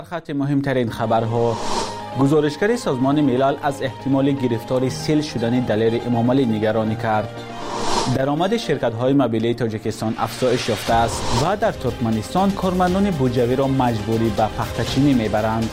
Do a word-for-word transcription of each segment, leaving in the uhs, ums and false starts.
خط مهمترین خبرها: گزارشگر سازمان ملل از احتمال گرفتاری سیل شدن دلیر امامعلی نگرانی کرد. درآمد شرکت‌های مبیلی تاجیکستان افزایش یافته است و در ترکمنستان کارمندان بودجوی را مجبوری به پخته‌چینی میبرند.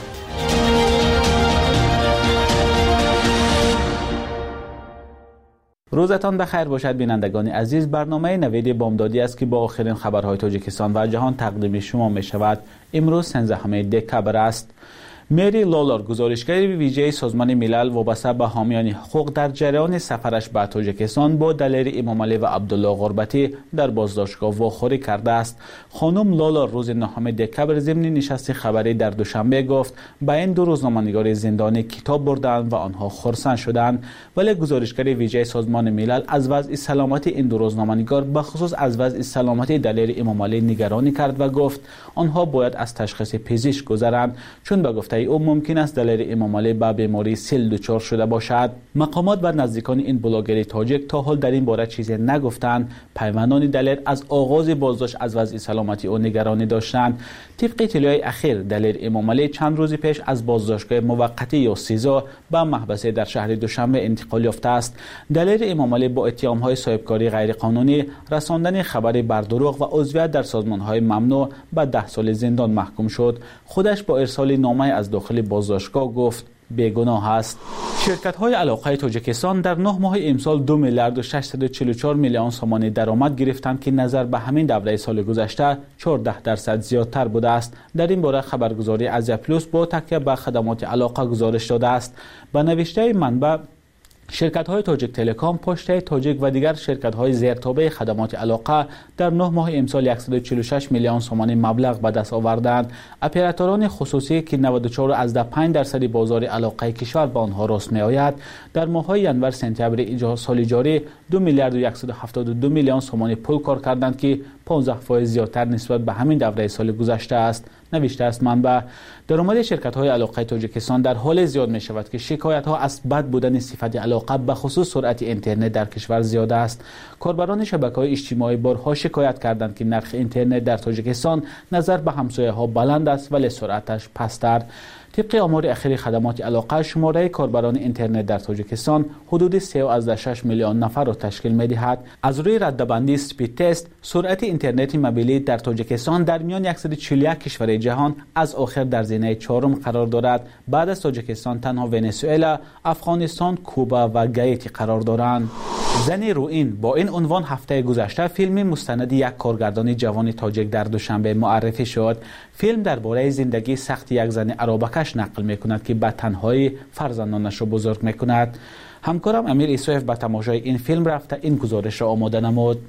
روزتان بخیر باشد بینندگان عزیز. برنامه نوید بامدادی است که با آخرین خبرهای تاجیکستان و جهان تقدیم شما می شود. امروز سیزدهم دکبر است. مری لولار، گزارشگر ویژه سازمان ملل وابسته به حامیان حقوق، در جریان سفرش به تاجیکستان با دلیر امامعلی و عبدالله غربتی در بازداشتگاه واخوری کرده است. خانم لولار روز نهم دکبر ضمن نشست خبری در دوشنبه گفت به این دو روزنامه‌نگار زندانی کتاب بردند و آنها خرسند شدند، ولی گزارشگر ویژه سازمان ملل از وضع سلامتی این دو روزنامه‌نگار به خصوص از وضع سلامتی دلیر امامعلی نگرانی کرد و گفت آنها باید از تشخیص پزشک گذرند، چون به گفته او ممکن است دلیر امامعلی به بیماری سیل دچار شده باشد. مقامات و نزدیکان این بلاگر تاجیک تا حال در این باره چیزی نگفتند. پیوندان دلیر از آغاز بازداشت از وضع سلامتی او نگرانی داشتند. طبق اطلاع اخیر دلیر امامعلی چند روز پیش از بازداشتگاه موقتی یا سیزا به محبسه در شهر دوشنبه انتقال یافته است. دلیر امامعلی با اتهام‌های صاحبکاری غیرقانونی، رساندن خبری بر دروغ و عضویت در سازمان‌های ممنوع به ده سال زندان محکوم شد. خودش با ارسال نامه از داخل بازداشتگاه گفت بیگناه است. شرکت‌های علاقه تاجیکستان در نه ماه امسال دو میلیارد و ششصد و چهل و چهار میلیون سوم درآمد گرفتند که نظر به همین دوره سال گذشته چهارده درصد زیادتر بوده است. در این باره خبرگزاری ازیا پلوس با تکیه به خدمات علاقه گزارش داده است. به نوشته منبع، شرکت‌های تاجیک تلکام، پشته تاجیک و دیگر شرکت‌های زیرتابع خدمات علاقه در نه ماه امسال صد و چهل و شش میلیون سوم مبلغ به دست آوردند. اپراتوران خصوصی که نود و چهار و پنج درصد بازار علاقه کشور به آنها راست می‌آید، در ماه‌های ینور سپتامبر سال جاری دو میلیارد و صد و هفتاد و دو میلیون سوم پول کار کردند که پانزده فاصله زیادتر نسبت به همین دوره سال گذشته است. نوشته است منبع، درآمد شرکت‌های علاقه تاجیکستان در حال زیاد می شود که شکایت‌ها از بد بودن صفت علاقه به خصوص سرعت اینترنت در کشور زیاد است. کاربران شبکه‌های اجتماعی بارها شکایت کردند که نرخ اینترنت در تاجیکستان نظر به همسایه‌ها بلند است ولی سرعتش پست‌تر. طبق آمار اخیر خدمات علاقه، شماره کاربران اینترنت در تاجیکستان حدود سه و شش میلیون نفر را تشکیل می‌دهد. از روی رده‌بندی سپید تست، سرعت اینترنت موبیلی در تاجیکستان در میان صد و چهل و یک کشور جهان از آخر در زینه چهارم قرار دارد. بعد از تاجیکستان تنها ونزوئلا، افغانستان، کوبا و گایتی قرار دارند. زن روئین با این عنوان هفته گذشته فیلم مستند یک کارگردان جوان تاجیک در دوشنبه معرفی شد. فیلم درباره زندگی سخت یک زن عربکش نقل می‌کند که به تنهایی فرزندانش را بزرگ می‌کند. همکارم امیر ایسوف به تماشای این فیلم رفته این گزارش را آماده نمود.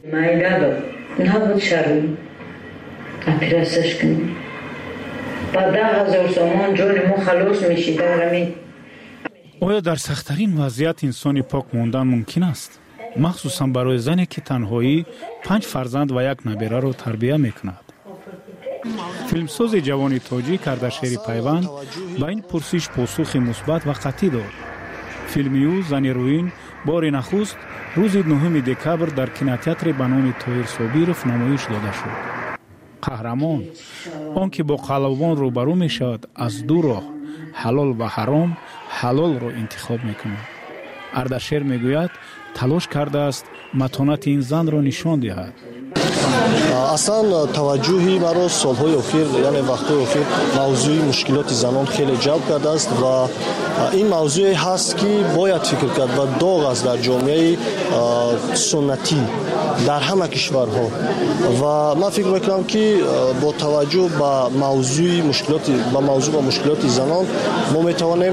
نبود شرم اپراسش کنیم با ده هزار سامان جون ما خلاص میشید. آیا در سخت‌ترین وضعیت انسانی پاک موندن ممکن است؟ مخصوصا برای زنی که تنهایی پنج فرزند و یک نبیره را تربیت میکند. فیلمساز جوان تاجیک اردشیر پیوند به این پرسش پاسخ مثبت و قطعی داد. فیلم او زن روئین بار نخست روز نهم دکبر در کیناتئاتر به نام طاهر صابرов نمایش داده شد. قهرمان، آن که با قلبان روبرو می شود، از دو راه حلال و حرام حلال را انتخاب می کند. اردشیر می گوید تلاش کرده است متانت این زن را نشان دهد. اصلا توجهی مرا سالهای اخیر، یعنی وقتهای اخیر، موضوع مشکلات زنان خیلی جلب کرده است و این موضوع هست که باید فکر کرد و داغ است در جامعه سنتی در همه کشورها و من فکر میکنم که با توجه به موضوع مشکلات با موضوع و مشکلات زنان ما میتوانیم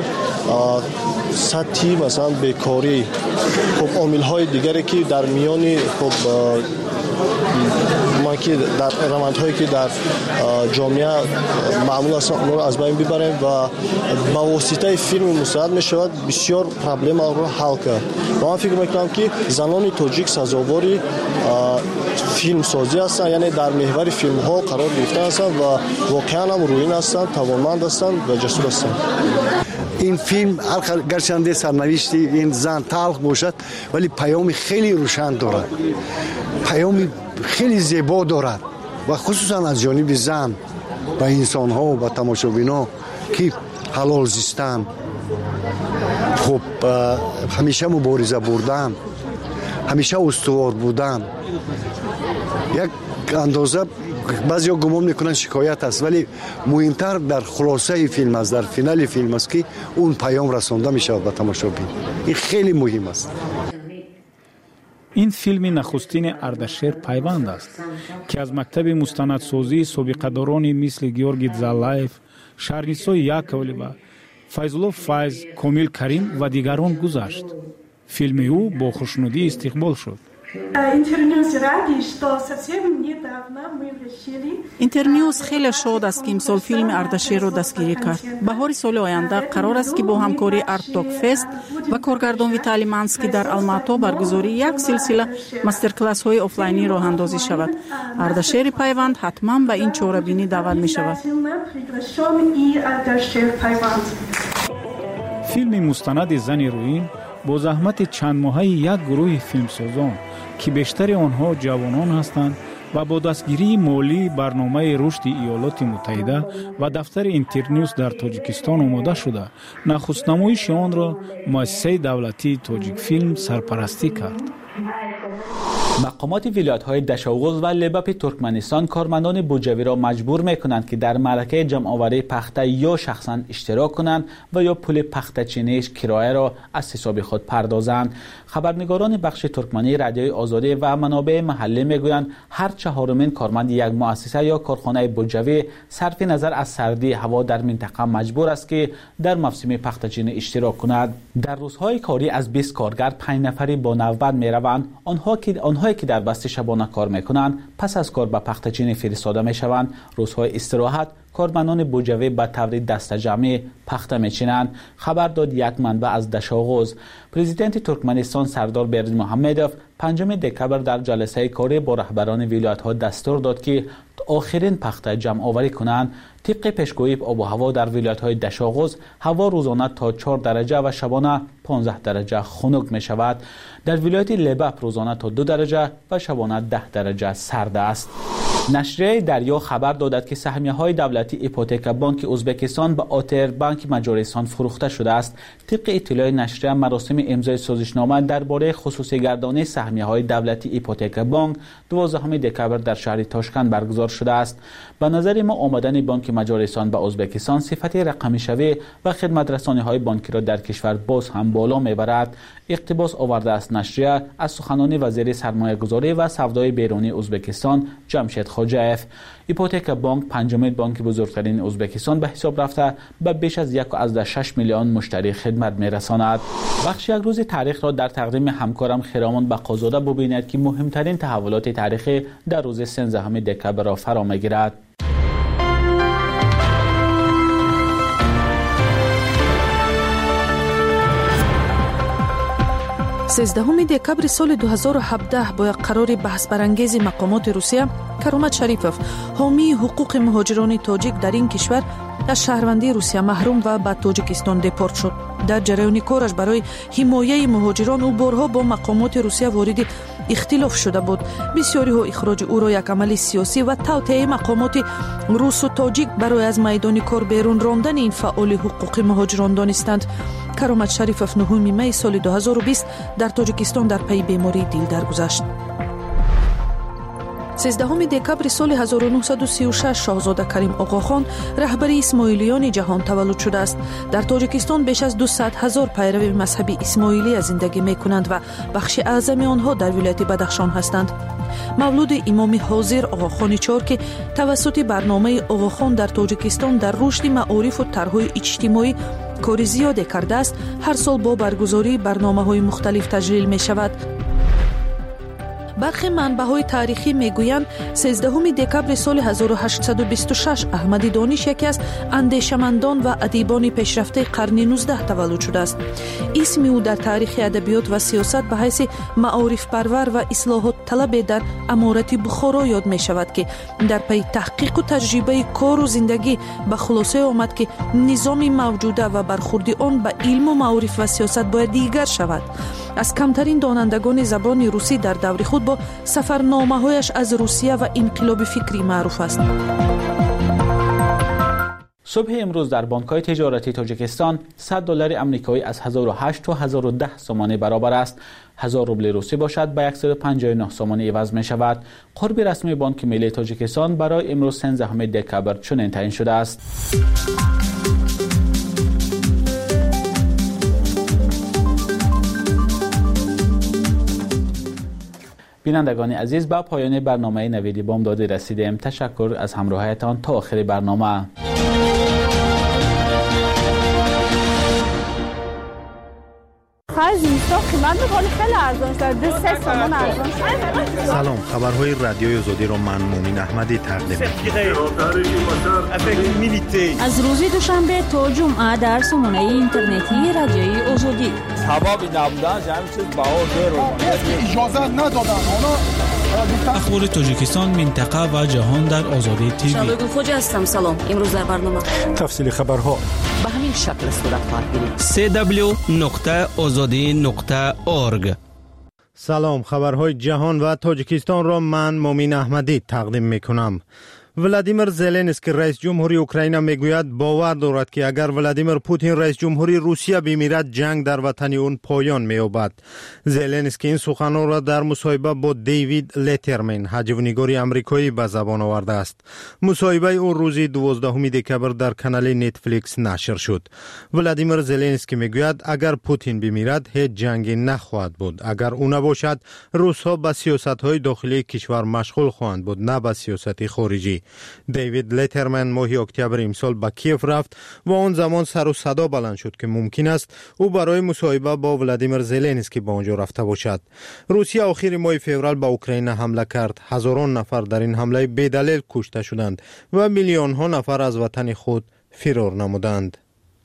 سطحی مثلا بیکاری، خب عامل‌های دیگری که در میان خب ما که در روندهایی که در جامعه معمول است اون رو از بین ببریم و با واسطه فیلم مستند می شود بسیار پرابلم رو حل کرد. و من فکر میکنم که زنان تاجیک سزاوار فیلم سازی هستند، یعنی در محور فیلم ها قرار گرفته هستند و واقعا هم روین هستند، توانمند هستند و جسور هستند. این فیلم گرچنده سرنوشت این زن تلخ باشد ولی پیام خیلی روشن دارد، پیام خیلی زیبا دارد و خصوصا از جانب زن ба инсонҳо ба тамошобинҳо ки ҳалол зистам, хуб ҳамеша мубориза бурдам, ҳамеша устувор будам. як андоза баъзеҳо гумон мекунанд шикоят аст, вале муҳимтар дар хулосаи филм аст, дар финали филм аст ки он паём расонда мешавад ба тамошобин. ин хеле муҳим аст. ин филми нахустини Ардашер пайванд аст, ки аз мактаби мустанадсозии собиқадорони мисли Георгий Дзаллаев, Шарнисо Яковлева, Файзулло Файз, Комил Карим ва дигарон гузашт. Филми ӯ бо хушнудӣ истиқбол шуд. Интерньюз хеле шод аст ки имсол филми Ардашерро дастгирӣ кард. Баҳори соли оянда қарор аст ки бо ҳамкории Артток Фест ва коргардон Виталий Манский дар Алмато баргузории як силсила мастер-классҳои офлайнӣ роҳандозӣ шавад. Ардашери пайванд ҳатман ба ин чорабинӣ даъват мешавад. филми мустанади Зани Рӯин бо заҳмати чандмоҳаи як гурӯҳи филмсозон ки бештари онҳо ҷавонон ҳастанд ва бо дастгирии молии барномаи рушди Иёлоти Муттаҳида ва дафтари Интерньюз дар Тоҷикистон омода шуда, нахустнамоиши онро муассисаи давлатии Тоҷикфилм сарпарастӣ кард. مقامات ولایت‌های دشاوغوز و لباپ ترکمنستان کارمندان بوجوی را مجبور می‌کنند که در معرکه جمع‌آوری پخته یا شخصاً اشتراک کنند و یا پول پخته چینیش کرایه را از حساب خود پردازند. خبرنگاران بخش ترکمنی رادیوی آزادی و منابع محلی می‌گویند هر چهارمین کارمند یک مؤسسه یا کارخانه بوجوی صرف نظر از سردی هوا در منطقه مجبور است که در موسم پخته چینی اشتراک کند. در روزهای کاری از بیست کارگر پنج نفری با نوبت می‌روند. آنها که آنها که در بسته شبانه کار میکنند پس از کار به پختچینی فرستاده میشوند. روزهای استراحت کارمندان بوجوی به طور دست جمعی پخته میچینند. خبر داد یک منبع از دشاوغوز. پرزیدنت ترکمنستان سردار بردیمحمدوف پنجم دکبر در جلسه کاری با رهبران ولایت‌ها دستور داد که آخرین پخته جمع آوری کنند. طبق پیشگویی آب و هوا در ولایت‌های دشاوغوز هوا روزانه تا چهار درجه و شبانه پانزده درجه خنک می شود. در ولایت لباپ روزانه تا دو درجه و شبانه ده درجه سرد است. نشریه دریا خبر دادد که سهمیه‌های دولتی ایپوتک بانک ازبکستان به آتر بانک مجارستان فروخته شده است. طبق اطلاع نشریه مراسم امضای سازشنامه درباره خصوصی گردانی سهمیه‌های دولتی ایپوتک بانک دوازدهم دکبر در شهر تاشکند برگزار شده است. به نظر ما آمدن بانک مجارستان به ازبکستان صفت رقمی شوی و خدمت رسانی‌های بانکی را در کشور باز هم بالا میبرد. اقتباس آورده است نشریه از سخنان وزیر سرمایه‌گذاری و سودای بیرونی ازبکستان جمشید خوجایف. ایپوتک بانک پنجمین بانک بزرگترین ازبکستان به حساب رفته به بیش از یک و شش میلیون مشتری خدمت میرساند. بخش یک روز تاریخ را در تقدیم همکارم خرامان بقازاده ببینید که مهمترین تحولات تاریخی در روز سیزدهم دکبر را فرا میگیرد. سیزدهم دکبر سال دو هزار و هفده با یک قرار بحث برانگیز مقامات روسیه، کرامت شریفوف حامی حقوق مهاجران تاجیک در این کشور از شهروندی روسیه محروم و به تاجیکستان دپورت شد. در جریان کارش برای حمایت مهاجران او بارها با مقامات روسیه وارد اختلاف شده بود. بسیاری ها اخراج او را یک عمل سیاسی و توطئه مقامات روس و تاجیک برای از میدان کار بیرون راندن این فعال حقوق مهاجران دانستند. کرامت شریفوف نهم می سال دو هزار و بیست در تاجیکستان در پی بیماری دل درگذشت. سیزدهم دکبر سال هزار و نهصد و سی و شش شاهزاده کریم آقاخان رهبری اسماعیلیان جهان تولد شده است. در تاجیکستان بیش از دویست هزار پیرو مذهبی اسماعیلی زندگی می کنند و بخش اعظم آنها در ولایت بدخشان هستند. مولود امام حاضر آقاخان چهار که توسط برنامه آقاخان در تاجیکستان در رشد معارف و طرح‌های اجتماعی کار زیادی کرده است، هر سال با برگزاری برنامه‌های مختلف تجلیل می شود. برخی منبع‌های تاریخی میگویند سیزدهم دکبر سال هزار و هشتصد و بیست و شش احمدی دانش یکی از اندیشمندان و ادیبان پیشرفته قرن نوزدهم تولد شده است. اسم او در تاریخ ادبیات و سیاست به حیث معارف پرور و اصلاحات طلب در امارت بخارا یاد می شود که در پی تحقیق و تجربه کار و زندگی به خلاصه آمد که نظام موجوده و برخورد آن به علم و معارف و سیاست باید دیگر شود. از کمترین دانندگان زبان روسی در دور خود با سفرنامه‌هایش از روسیه و انقلاب فکری معروف است. صبح امروز در بانک‌های تجارتی تاجیکستان صد دلار آمریکایی از هزار و هشت تا هزار و ده سومانی برابر است. هزار روبل روسی باشد به صد و پنجاه و نه سومانی عوض می شود. قرب رسمی بانک ملی تاجیکستان برای امروز سیزدهم دکبر چنین تعیین شده است. بینندگان عزیز، با پایان برنامه نویدی بامدادی رسیدیم. تشکر از همراهیتان تا آخر برنامه. سلام، خبرهای رادیوی آزادی را من مومین احمدی تقدیم می‌کنم. از روز دوشنبه تا جمعه در سامانه اینترنتی رادیوی آزادی. سبب نبودن همین چیز باور اجازه ندادن. اخبار تاجیکستان، منطقه و جهان در آزادی تیوی. شبگون خوج هستم. سلام. امروز در برنامه تفصیل خبرها به همین شکل صورت خواهد گرفت. سی دبلیو نقطه آزادی نقطه اورگ. سلام، خبرهای جهان و تاجیکستان را من مومین احمدی تقدیم میکنم. ولادیمیر زلنسکی رئیس جمهوری اوکراین میگوید باور دارد که اگر ولادیمیر پوتین رئیس جمهوری روسیه بمیرد جنگ در وطن اون پایان می‌یابد. زلنسکی این سخنان را در مصاحبه با دیوید لترمن هجونگاری آمریکایی به زبان آورده است. مصاحبه او روز دوازدهم دکبر در کانال نتفلیکس نشر شد. ولادیمیر زلنسکی میگوید اگر پوتین بمیرد هیچ جنگی نخواهد بود. اگر او نباشد روس‌ها به سیاست‌های داخلی کشور مشغول خواهند بود، نه به سیاست خارجی. دیوید لترمن ماه اکتبر امسال به کیف رفت و آن زمان سر و صدا بلند شد که ممکن است او برای مصاحبه با ولادیمیر زلنسکی به آنجا رفته باشد. روسیه آخر ماه فوریه به اوکراین حمله کرد. هزاران نفر در این حمله بی‌دلیل کشته شدند و میلیون ها نفر از وطن خود فرار نمودند.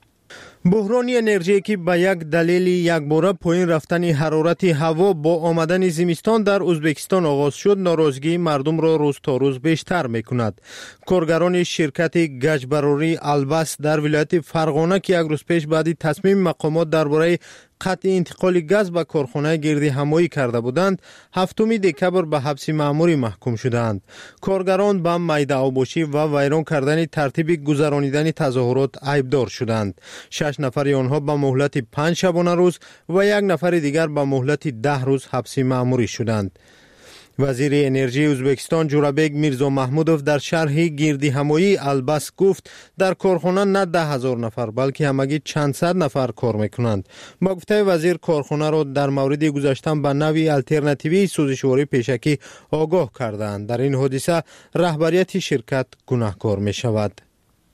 بحران انرژی که به یک دلیل یک باره پایین رفتن حرارت هوا با آمدن زمستان در ازبکستان آغاز شد، ناراضگی مردم را روز تا روز بیشتر میکند. کارگران شرکت گچبراری البس در ولایت فرغانه که یک روز پیش بعد تصمیم مقامات درباره قطع انتقال گاز به کارخانه گردی همایی کرده بودند، هفتم دکبر به حبس مأموری محکوم شدند. کارگران به میده‌آباشی و ویران کردن ترتیب گذرانیدن تظاهرات عیبدار شدند. شش نفر آنها به مهلت پنج شبانه روز و یک نفر دیگر به مهلت ده روز حبس مأموری شدند. وزیر انرژی ازبکستان جورابک میرزا محمودوف در شرح گردی همایی البس گفت در کارخانه نه ده هزار نفر بلکه همگی چند صد نفر کار میکنند. با گفته وزیر کارخانه را در مورد گذاشتن به نوی الترناتیوی سوزشواری پیشکی آگاه کردند. در این حادثه رهبریت شرکت گناهکار می شود.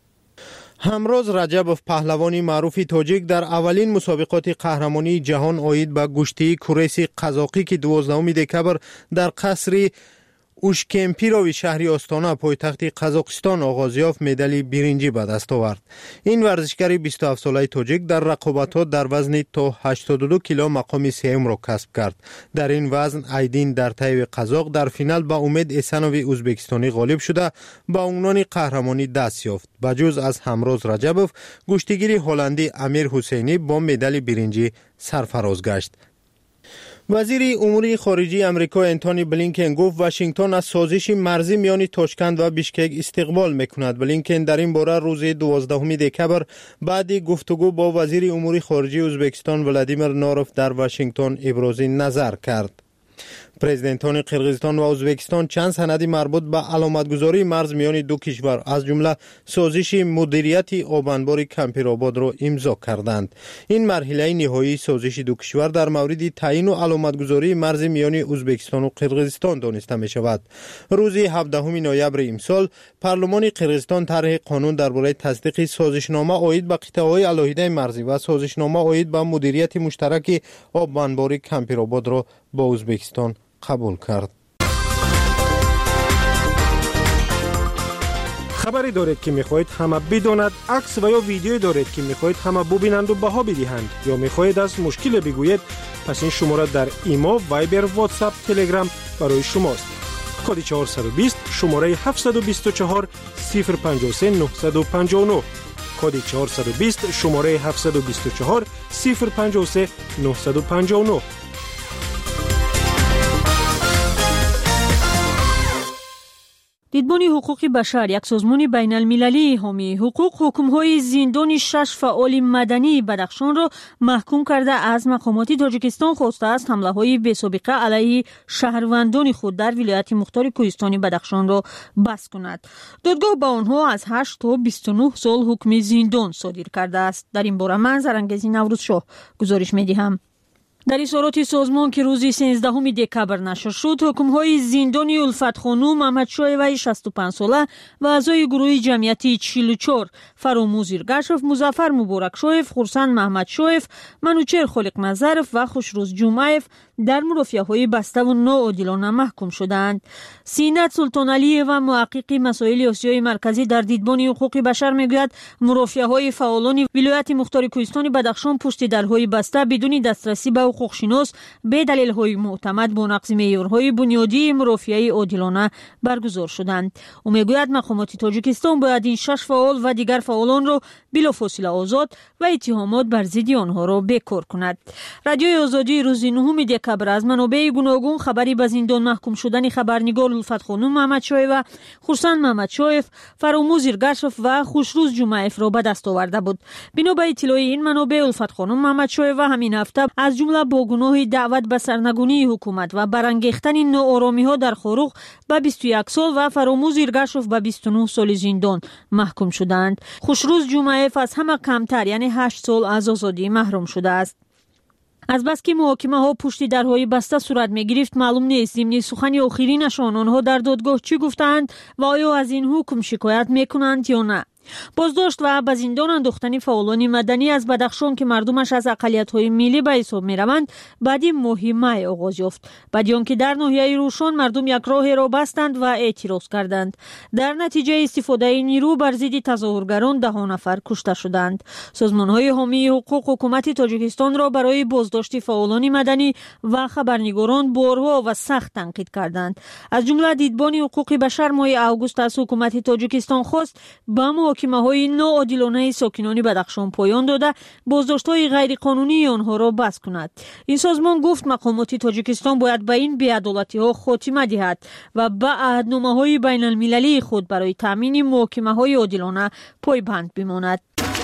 همروز رجبوف پهلوانی معروف تاجیک در اولین مسابقات قهرمانی جهان آید به گشتی کوریس قزاقی که دوازدهم دکبر در قصر اوشکمپیروی شهری آستانه پایتخت قزاقستان آغاز یافت، مدال برنجی به دست آورد. این ورزشکار بیست و هفت ساله تاجیک در رقابت‌ها در وزن تا هشتاد و دو کیلو مقام سوم را کسب کرد. در این وزن ایدین در طیب قزاق در فینال با امید احسانوی ازبکستانی غالب شده با عنوان قهرمانی دست یافت. بجز از همروز رجبوف، گشتیگیر هلندی امیر حسینی با مدال برنجی سرفراز گشت. وزیر امور خارجه آمریکا انتونی بلینکن گفت واشنگتن از سازش مرزی میان تاشکند و بیشکک استقبال میکند. بلینکن در این باره روز دوازدهم دکبر بعد گفتگو با وزیر امور خارجه ازبکستان ولادیمیر ناروف در واشنگتن ابراز نظر کرد. پرزیدنتان قرقیزستان و ازبکستان چند سند مربوط به علامتگذاری مرز میان دو کشور از جمله سازش مدیریت آبانبار کمپیرآباد را امضا کردند. این مرحله نهایی سازش دو کشور در مورد تعیین و علامتگذاری مرز میان ازبکستان و قرقیزستان دانسته می شود. روز هفدهم نوامبر امسال پارلمان قرقیزستان طرح قانون درباره تصدیق سازشنامه آید به قطعه‌های علاهیده مرزی و سازشنامه آید به مدیریت مشترک آبانبار کمپیرآباد را با ازبکستان قبول کرد. خبری دارید که میخواهید همه بداند، عکس و یا ویدیویی دارید که میخواهید همه ببینند و بها بدهند یا میخواهید از مشکل بگویید، پس این شماره در ایما، وایبر، واتساپ، تلگرام برای شماست. کد چهارصد و بیست شماره هفتصد و بیست و چهار صفر پنجاه و سه نهصد و پنجاه و نه. کد چهارصد و بیست شماره هفتصد و بیست و چهار صفر پنجاه و سه نهصد و پنجاه و نه. دیدبان حقوق بشر یک سازمان بین المللی حامی حقوق حکم‌های زندان شش فعال مدنی بدخشان را محکوم کرده از مقامات تاجیکستان خواسته است حمله‌های بی‌سابقه علیه شهروندان خود در ولایت مختار کوهستانی بدخشان را بس کند. دادگاه با آنها از هشت تا بیست و نه سال حکم زندان صادر کرده است. در این باره من زرانگیزی نوروز شاه گزارش می‌دهم. در اظهارات سازمان که روز سیزدهم دکبر نشر شد، حکم‌های زندانی الفت خانم محمد شایوی شصت و پنج ساله و اعضای گروه جمعیتی چهل و چهار فراموز ایرگاشف، مظفر مبارک شایف، خورسند محمد شایف، منوچهر خالق نظرف و خوشروز جمعیف در مرافعه‌های بسته و ناعادلانه محکوم شدند. سینت سلطان علی و محقق مسائل آسیای مرکزی در دیدبان حقوق بشر میگوید مرافعه‌های فعالان ولایت مختار کوهستان بدخشان پشت درهای بسته بدون دسترسی به حقوقشناس به دلایل معتمد با نقض معیارهای بنیادی مرافعه عادلانه برگزار شدند. او میگوید مقامات تاجیکستان باید این شش فعال و دیگر فعالان را بلافاصله آزاد و اتهامات بر ضد آنها را بیکار کند. رادیوی آزادی روز نهم دکبر از منابع گوناگون خبری به زندان محکوم شدن خبرنگار الفت خانم محمد شایف و خورسند محمد شایف، فراموز ایرگاشف و خوشروز جمعیف را به دست آورده بود. بنا به اطلاع این منابع، الفت خانم محمد شایف همین هفته از جمله با گناه دعوت به سرنگونی حکومت و برانگیختن ناآرامی‌ها در خاروق به بیست و یک سال و فراموز ایرگاشف به بیست و نه سال زندان محکوم شدند. خوشروز جمعیف از همه کمتر یعنی هشت سال از آزادی محروم شده است. از بس که محاکمه ها پشت درهای بسته صورت می گرفت، معلوم نیست ضمن سخن آخرینشان آنها در دادگاه چی گفتند و آیا از این حکم شکایت می کنند یا نه. بازداشت و به زندان انداختن فعالان مدنی از بدخشان که مردمش از اقلیت‌های ملی به حساب می‌روند بعدی مهمه آغاز یافت. بعد آنکه در ناحیه روشن مردم یک راه را بستند و اعتراض کردند. در نتیجه استفاده نیرو بر ضد تظاهرگران ده نفر کشته شدند. سازمان‌های حامی حقوق حکومت تاجیکستان را برای بازداشت فعالان مدنی و خبرنگاران بارها و سخت تنقید کردند. از جمله دیدبان حقوق بشر ماه آگوست از حکومت تاجیکستان خواست با محاکمه‌های ناعادلانه ساکنان بدخشان پایان داده بازداشت‌های غیرقانونی آنها را بس کند. این سازمان گفت مقامات تاجیکستان باید به این بی‌عدالتی‌ها خاتمه دهد و به عهدنامه‌های بین المللی خود برای تامین محاکمه‌های عادلانه پایبند بماند.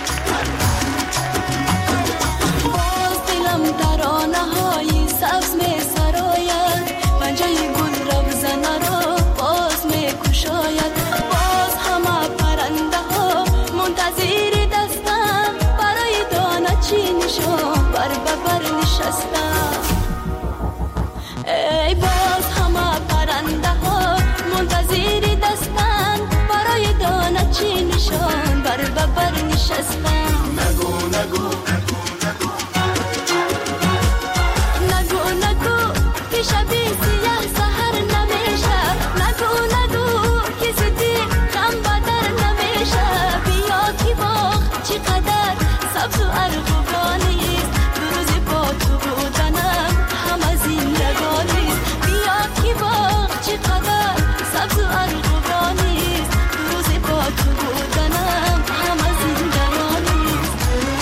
ای باز همه پرنده ها منتظر دستن برای دانه چی نشان بر ببر نشستن. نگو نگو نگو نگو که شبی سیاه سهر نمیشه. نگو نگو که زدی غم بدر نمیشه. بیا که باغ چقدر سبز و ارغوانیست دو روزی با تو بودنم همه زندگانیست. بیا که باغ چقدر سبز و ارغوانیست دو روزی با تو بودنم همه زندگانیست.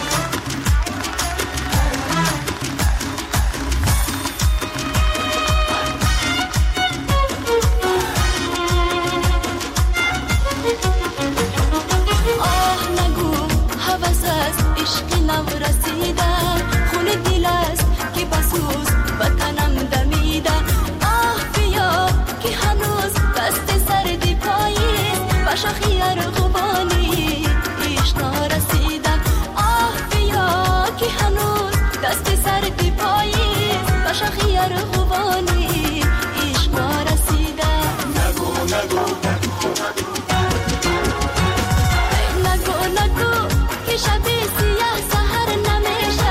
آه نگو حوث است عشق نو رسیده خون دل است که بسوز بکنم دمیده. آه بیا که هنوز دست سردی پاییست به شاخی ارغوانی عشق نرسیده. آه بیا که هنوز دست سردی پاییست به شاخی ارغوانی عشق نرسیده. نگو نگو نگو نگو که شبی سیاه سهر نمیشه.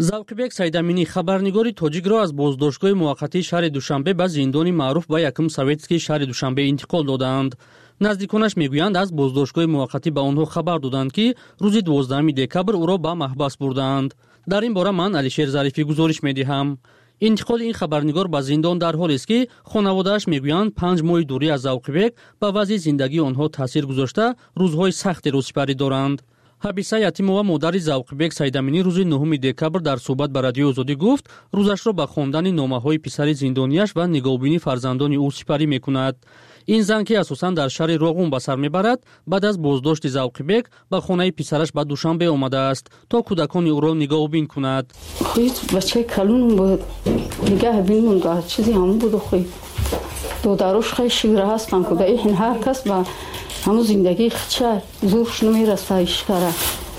завқибек сайдаминӣ хабарнигори тоҷикро аз боздоштгоҳи муваққатии шаҳри душанбе ба зиндони маъруф ба якум советскии шаҳри душанбе интиқол доданд. наздиконаш мегӯянд аз боздоштгоҳи муваққатӣ ба онҳо хабар доданд ки рӯзи дувоздаҳуми декабр ӯро ба маҳбас бурданд. дар ин бора ман алишер зарифӣ гузориш медиҳам. интиқоли ин хабарнигор ба зиндон дар ҳолест ки хонаводааш мегӯянд панҷ моҳи дурӣ аз завқибек ба вазъи зиндагии онҳо таъсир гузошта рӯзҳои сахтеро сипарӣ доранд. ҳабиса ятимова модари завқибек сайдаминӣ рӯзи нӯҳуми декабр дар суҳбат ба радиои озодӣ гуфт рӯзашро ба хондани номаҳои писари зиндонияш ва нигоҳубинии фарзандони ӯ сипарӣ мекунад. ин зан ки асосан дар шаҳри роғун ба сар мебарад, баъд аз боздошти завқибек ба хонаи писараш ба душанбе омадааст то кӯдакони ӯро нигоҳубин кунад. худ бачаи калон буд нигоҳ бинмунд чизи ҳамон буду худ додарош хай шира ҳастанд куда ин ҳар кас ба ҳамун зиндагии хича зурш намераса ишкара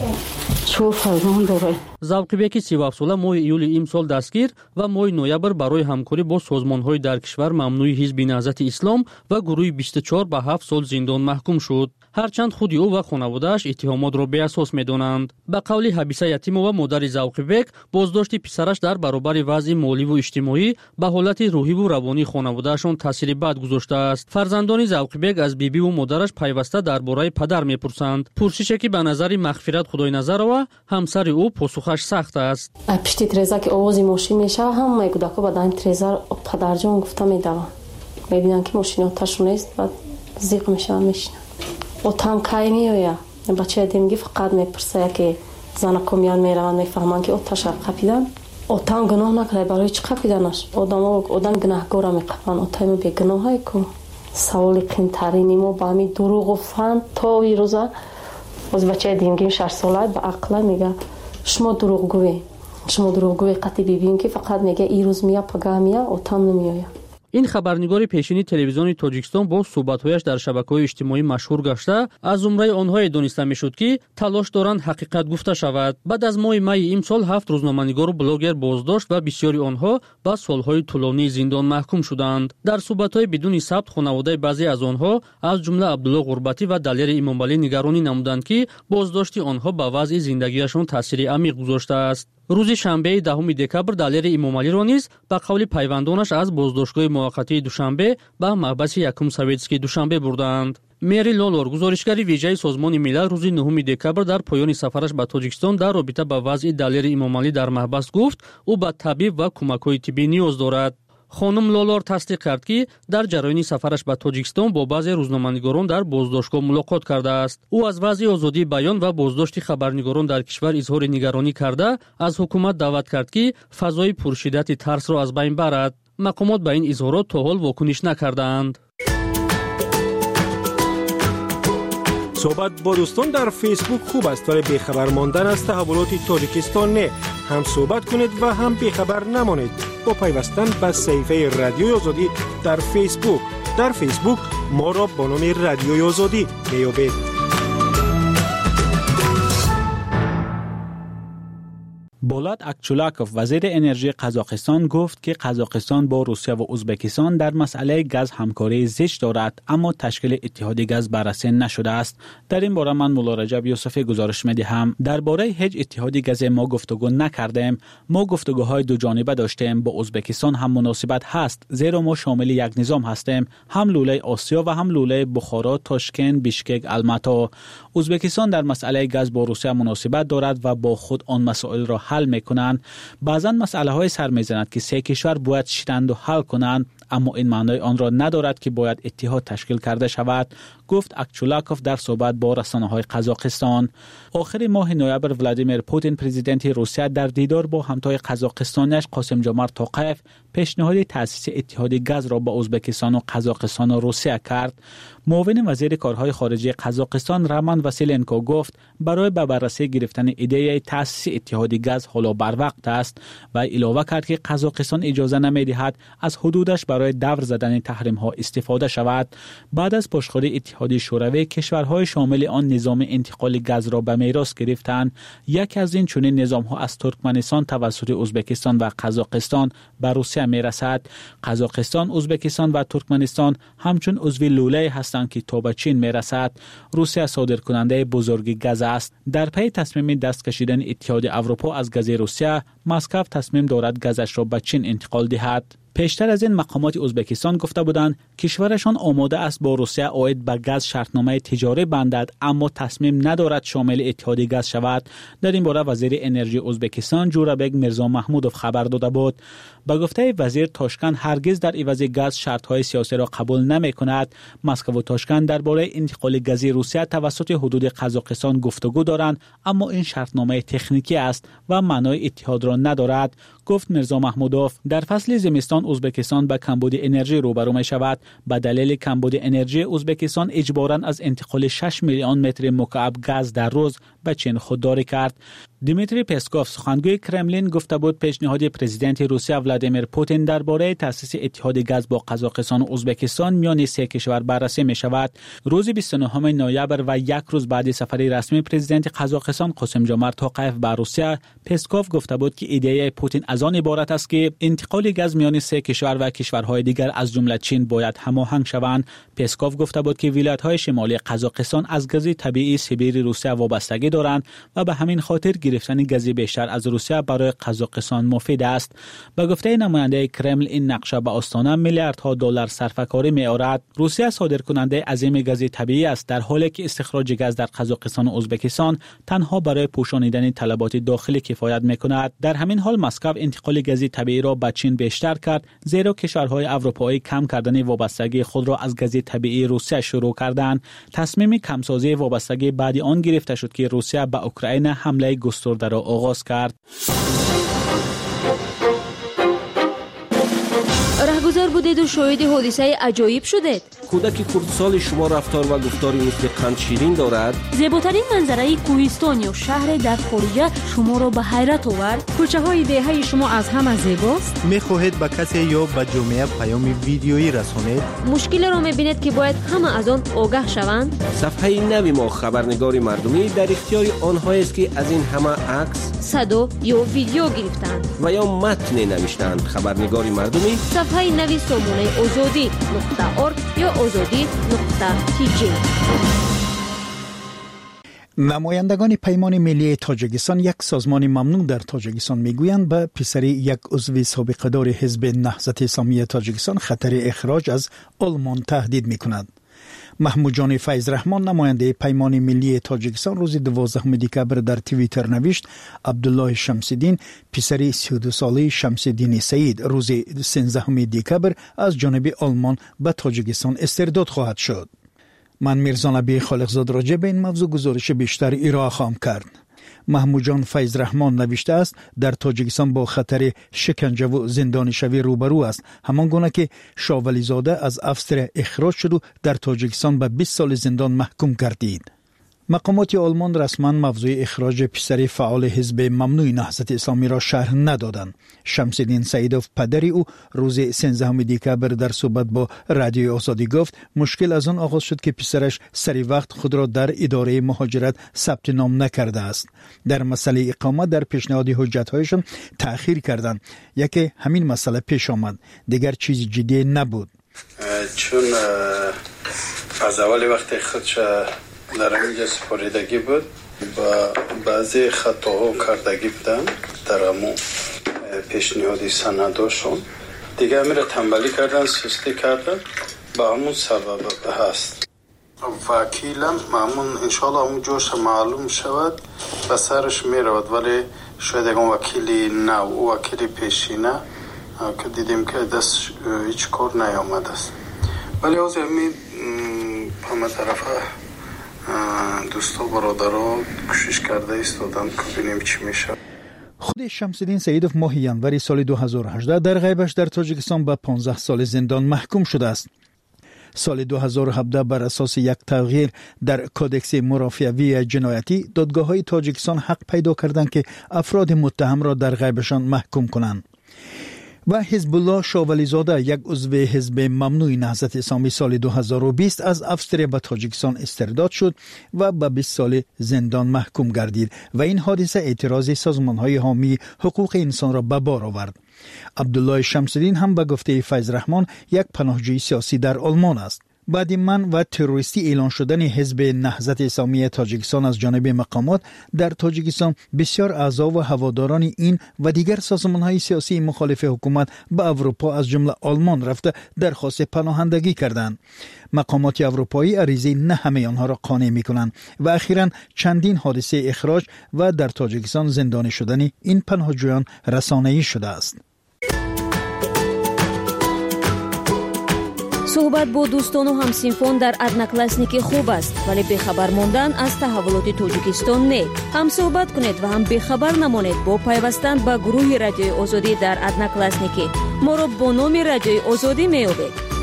чор фарзанд дорад. завқибеки сиву ҳафт сола моҳи июли имсол дастгир ва моҳи ноябр барои ҳамкорӣ бо созмонҳои дар кишвар мамнӯи ҳизби наҳзати ислом ва гурӯҳи бисту чор ба ҳафт сол зиндон маҳкум шуд. ҳарчанд худи ӯ ва хонаводааш иттиҳомотро беасос медонанд. ба қавли ҳабиса ятимова модари завқибек боздошти писараш дар баробари вазъи моливу иҷтимоӣ ба ҳолати рӯҳиву равонии хонаводаашон таъсири бад гузоштааст. фарзандони завқибек аз бибиву модараш пайваста дар бораи падар мепурсанд. пурсише ки ба назари мағфират худойназарова ҳамсари ӯ посухаш сахт аст. пишти треза ки овози мошин мешава ҳамаи кӯдако ба дани треза падарҷон гуфта медаванд мебинанд ки мошини оташро нест баъд зиқ мешаванд мешинанд отам кай меоя бачаи демги фақат мепурса яке занако миян мераванд мефаҳманд ки оташа қапидан отам гуноҳ накарда барои чӣ қапиданаш одамо одам гунаҳгора меқапанд отаи бегуноҳае ку саволи қимтарини мо ба ҳамин дуруғу фан то ирӯза оз бачаи демги шаш сола ба ақла мега шумо дурӯғгӯе шумо дурӯғгӯе қати бибием ки фақат мега ирӯз мия пагаҳ мия отам намеоя. ин хабарнигори пешини телевизиони тоҷикистон бо суҳбатҳояш дар шабакаҳои иҷтимоӣ машҳур гашта аз зумраи онҳое дониста мешуд ки талош доранд ҳақиқат гуфта шавад. баъд аз моҳи майи имсол ҳафт рӯзноманигору блогер боздошт ва бисёри онҳо ба солҳои тӯлонии зиндон маҳкум шуданд. дар суҳбатҳои бидуни сабт хонаводаи баъзе аз онҳо аз ҷумла абдулло ғурбатӣ ва далери имомалӣ нигаронӣ намуданд ки боздошти онҳо ба вазъи зиндагиашон таъсири амиқ гузоштааст. рӯзи шанбеи даҳуми декабр далери имомалиро низ ба қавли пайвандонаш аз боздоштгоҳи муваққатии душанбе ба маҳбаси якум советскии душанбе бурданд. мери лолор гузоришгари виҷаи созмони милал рӯзи нӯҳуми декабр дар поёни сафараш ба тоҷикистон дар робита ба вазъи далери имомалӣ дар маҳбас гуфт ӯ ба табиб ва кӯмакҳои тиббӣ ниёз дорад. хонум лолор тасдиқ кард ки дар ҷараёни сафараш ба тоҷикистон бо баъзе рӯзноманигорон дар боздоштгоҳ мулоқот кардааст. ӯ аз вазъи озодии баён ва боздошти хабарнигорон дар кишвар изҳори нигаронӣ карда аз ҳукумат даъват кард ки фазои пуршиддати тарсро аз байн барад. мақомот ба ин изҳорот то ҳол вокуниш накардаанд. صحبت با دوستان در فیسبوک خوب است ولی بیخبر ماندن از تحولات تاجیکستان نه. هم صحبت کنید و هم بیخبر نمانید با پیوستن به صفحه رادیوی آزادی در فیسبوک. در فیسبوک ما را با نام رادیوی آزادی بیابید. بولات اکچولاکوف وزیر انرژی قزاقستان گفت که قزاقستان با روسیه و ازبکستان در مسئله گاز همکاری زیست دارد اما تشکیل اتحاد گاز بررسی نشده است. در این باره من مولا رجب یوسفی گزارش میدهم. درباره هیچ اتحاد گاز ما گفتگو نکردیم. ما گفتگوهای دو جانبه داشتیم. با ازبکستان هم مناسبت هست زیرا ما شامل یک نظام هستیم، هم لوله آسیا و هم لوله بخارا، تاشکند، بیشکک، الماتا. ازبکستان در مسئله گاز با روسیه مناسبت دارد و با خود آن مسائل را حل میکنند. بعضا مسئله های سر میزند که سه کشور باید شیرند و حل کنند، اما این معنای آن را ندارد که باید اتحاد تشکیل کرده شود، گفت اکچولاکوف در صحبت با رسانه‌های قزاقستان. آخر ماه نوامبر ولادیمیر پوتین پرزیدنت روسیه در دیدار با همتای قزاقستانیش قاسم جمارت توقیف پیشنهاد تأسیس اتحاد گاز را با ازبکستان و قزاقستان و روسیه کرد. معاون وزیر کارهای خارجه قزاقستان رامان واسیلنکو گفت برای به بررسی گرفتن ایده تأسیس اتحاد گاز حالا بر وقت است و علاوه کرد که قزاقستان اجازه نمی‌دهد از حدودش برای برای دور زدن تحریم ها استفاده شود. بعد از پشتخوری اتحادیه شوروی کشورهای شامل آن نظام انتقال گاز را به میراث گرفتند. یک از این چنین نظام ها از ترکمنستان توسط ازبکستان و قزاقستان به روسیه میرسد. قزاقستان، ازبکستان و ترکمنستان همچون عضو لوله هستند که تا به چین میرسد. روسیه صادرکننده بزرگ گاز است. در پی تصمیم دست کشیدن اتحادیه اروپا از گاز روسیه، مسکو تصمیم دارد گازش را به چین انتقال دهد. پیشتر از این مقامات ازبکستان گفته بودند کشورشان آماده است با روسیه عاید به گاز شرطنامه تجاری بندد، اما تصمیم ندارد شامل اتحادیه گاز شود. در این باره وزیر انرژی ازبکستان جورابک میرزا محمودوف خبر داده بود. با گفته وزیر، تاشکند هرگز در عوض گاز شرط‌های سیاسی را قبول نمی‌کند. مسکو و تاشکند درباره انتقال گاز روسیه توسط حدود قزاقستان گفتگو دارند، اما این شرطنامه تکنیکی است و معنای اتحاد را ندارد، گفت میرزا محمودوف. در فصل زمستان ازبکستان به کمبود انرژی روبرو می شود. به دلیل کمبود انرژی ازبکستان اجباراً از انتقال شش میلیون متر مکعب گاز در روز به چین خودداری کرد. دیمیتری پسکوف، سخنگوی کرملین، گفته بود پیشنهاد پرزیدنت روسیه ولادیمیر پوتین درباره تأسیس اتحاد گاز با قزاقستان و ازبکستان میان سه کشور بررسی می شود. روز بیست و نهم نوامبر و یک روز بعد سفر رسمی پرزیدنت قزاقستان قاسم جمعت توقیف به روسیه، پسکوف گفته بود که ایده پوتین از آن عبارت است که انتقال گاز میان سه کشور و کشورهای دیگر از جمله چین باید هماهنگ شوند. پسکوف گفته بود که ولایت‌های شمالی قزاقستان از گاز طبیعی سیبری روسیه وابستگی دارند و به همین خاطر گرفتن گاز بیشتر از روسیه برای قزاقستان مفید است. به گفته نماینده کرمل، این نقشه به آستانه میلیاردها دلار صرفه‌کاری می‌آورد. روسیه صادرکننده عظیم گاز طبیعی است، در حالی که استخراج گاز در قزاقستان و ازبکستان تنها برای پوشانیدن طلبات داخلی کفایت می‌کند. در همین حال مسکو انتقال گاز طبیعی را به چین بیشتر کرد، زیرا کشورهای اروپایی کم کردن وابستگی خود را از گاز طبیعی روسیه شروع کردند. تصمیم کمسازی وابستگی بعد آن گرفته شد که روسیه به اوکراین حمله گسترده را آغاز کرد. رهگذر بودید و شاهد حادثه عجایب شدید. کودک کردستان شما رفتار و گفتاری مثل قند شیرین دارد. زیباترین منظره کوهستان یا شهر در خارج شما را به حیرت آورد. کوچه های دهه شما از همه زیباست. میخواهید به کسی یا به جامعه پیام ویدیویی رسانید؟ مشکل را میبینید که باید همه از آن آگاه شوند. صفحه نوی ما خبرنگار مردمی در اختیار آنها است که از این همه عکس، صدا یا ویدیو گرفتند و یا متن نوشتند. خبرنگار مردمی صفحه نوی سامانه آزادی نقطه ارگ یا آزادی نقطه تی جی. نمایندگان پیمان ملی تاجیکستان، یک سازمان ممنوع در تاجیکستان، میگویند به پسری یک عضو سابق دار حزب نهضت اسلامی تاجیکستان خطر اخراج از آلمان تهدید میکند. محمود جان فیض رحمان، نماینده پیمان ملی تاجیکستان، روز دوازدهم دکبر در توییتر نوشت عبدالله شمس‌الدین، پسری سی و دو ساله شمس‌الدین سعید، روز سیزدهم دکبر از جانب آلمان به تاجیکستان استرداد خواهد شد. من میرزا نبی خالقزاد راجع به این موضوع گزارش بیشتر ارائه خواهم کرد. محمود جان فیض رحمان نوشته است در تاجیکستان با خطر شکنجه و زندانی شوی روبرو است، همان گونه که شاولی زاده از افسر اخراج شد و در تاجیکستان به بیست سال زندان محکوم گردید. مقامات آلمان رسما موضوع اخراج پسر فعال حزب ممنوع نهضت اسلامی را شرح ندادند. شمس‌الدین سعیدوف، پدری او، روز سیزدهم دکبر در صحبت با رادیو آزادی گفت مشکل از آن آغاز شد که پسرش سری وقت خود را در اداره مهاجرت ثبت نام نکرده است. در مسئله اقامت در پیشنهاد حجت‌هایشان تأخیر کردند. یکی همین مسئله پیش آمد، دیگر چیز جدی نبود. چون از اول وقت خودش در اینجا سپاریدگی بود و بعضی خطاها کردگی بودن در همون پیشنهادی سنداشون، دیگه میره تنبلی کردن، سستی کردن، به همون سبب هست. وکیلم همون انشاءالله همون جوش معلوم شود و سرش میرود، ولی شاید اگه وکیلی نه و وکیلی پیشینه که دیدیم که دست هیچ کار نیامد است. ولی از همین همه طرف دوستا برادرها کوشش کرده ایستادن که ببینیم چی میشه. خود شمس‌الدین سعیدوف ماه ینوری سال دو هزار و هجده در غیبش در تاجیکستان به پانزده سال زندان محکوم شده است. سال دو هزار و هفده بر اساس یک تغییر در کودکس مرافعه‌وی جنایتی، دادگاه‌های تاجیکستان حق پیدا کردند که افراد متهم را در غیبشان محکوم کنند. و حزب الله شاولیزاده یک عضو حزب ممنوع نهضت اسلامی سال دو هزار و بیست از افسر به تاجیکستان استرداد شد و به بیست سال زندان محکوم گردید و این حادثه اعتراض سازمان‌های حامی حقوق انسان را به بار آورد. عبدالله شمس‌الدین هم به گفته فیض رحمان یک پناهجوی سیاسی در آلمان است. بعد من و تروریستی اعلان شدن حزب نهضت اسلامی تاجیکستان از جانب مقامات در تاجیکستان، بسیار اعضا و هواداران این و دیگر سازمان‌های سیاسی مخالف حکومت به اروپا از جمله آلمان رفته درخواست پناهندگی کردند. مقامات اروپایی عریضه نه همه آنها را قانع می‌کنند و اخیراً چندین حادثه اخراج و در تاجیکستان زندانی شدن این پناهجویان رسانه‌ای شده است. صحبت با دوستان و همسینفان در ادناکلاسنیکی خوب است، ولی بخبر ماندن از تحولات تاجیکستان نه. هم صحبت کنید و هم بخبر نمانید با پیوستن به گروه رادیوی آزادی در ادناکلاسنیکی. ما را با نام رادیوی آزادی می‌یابید.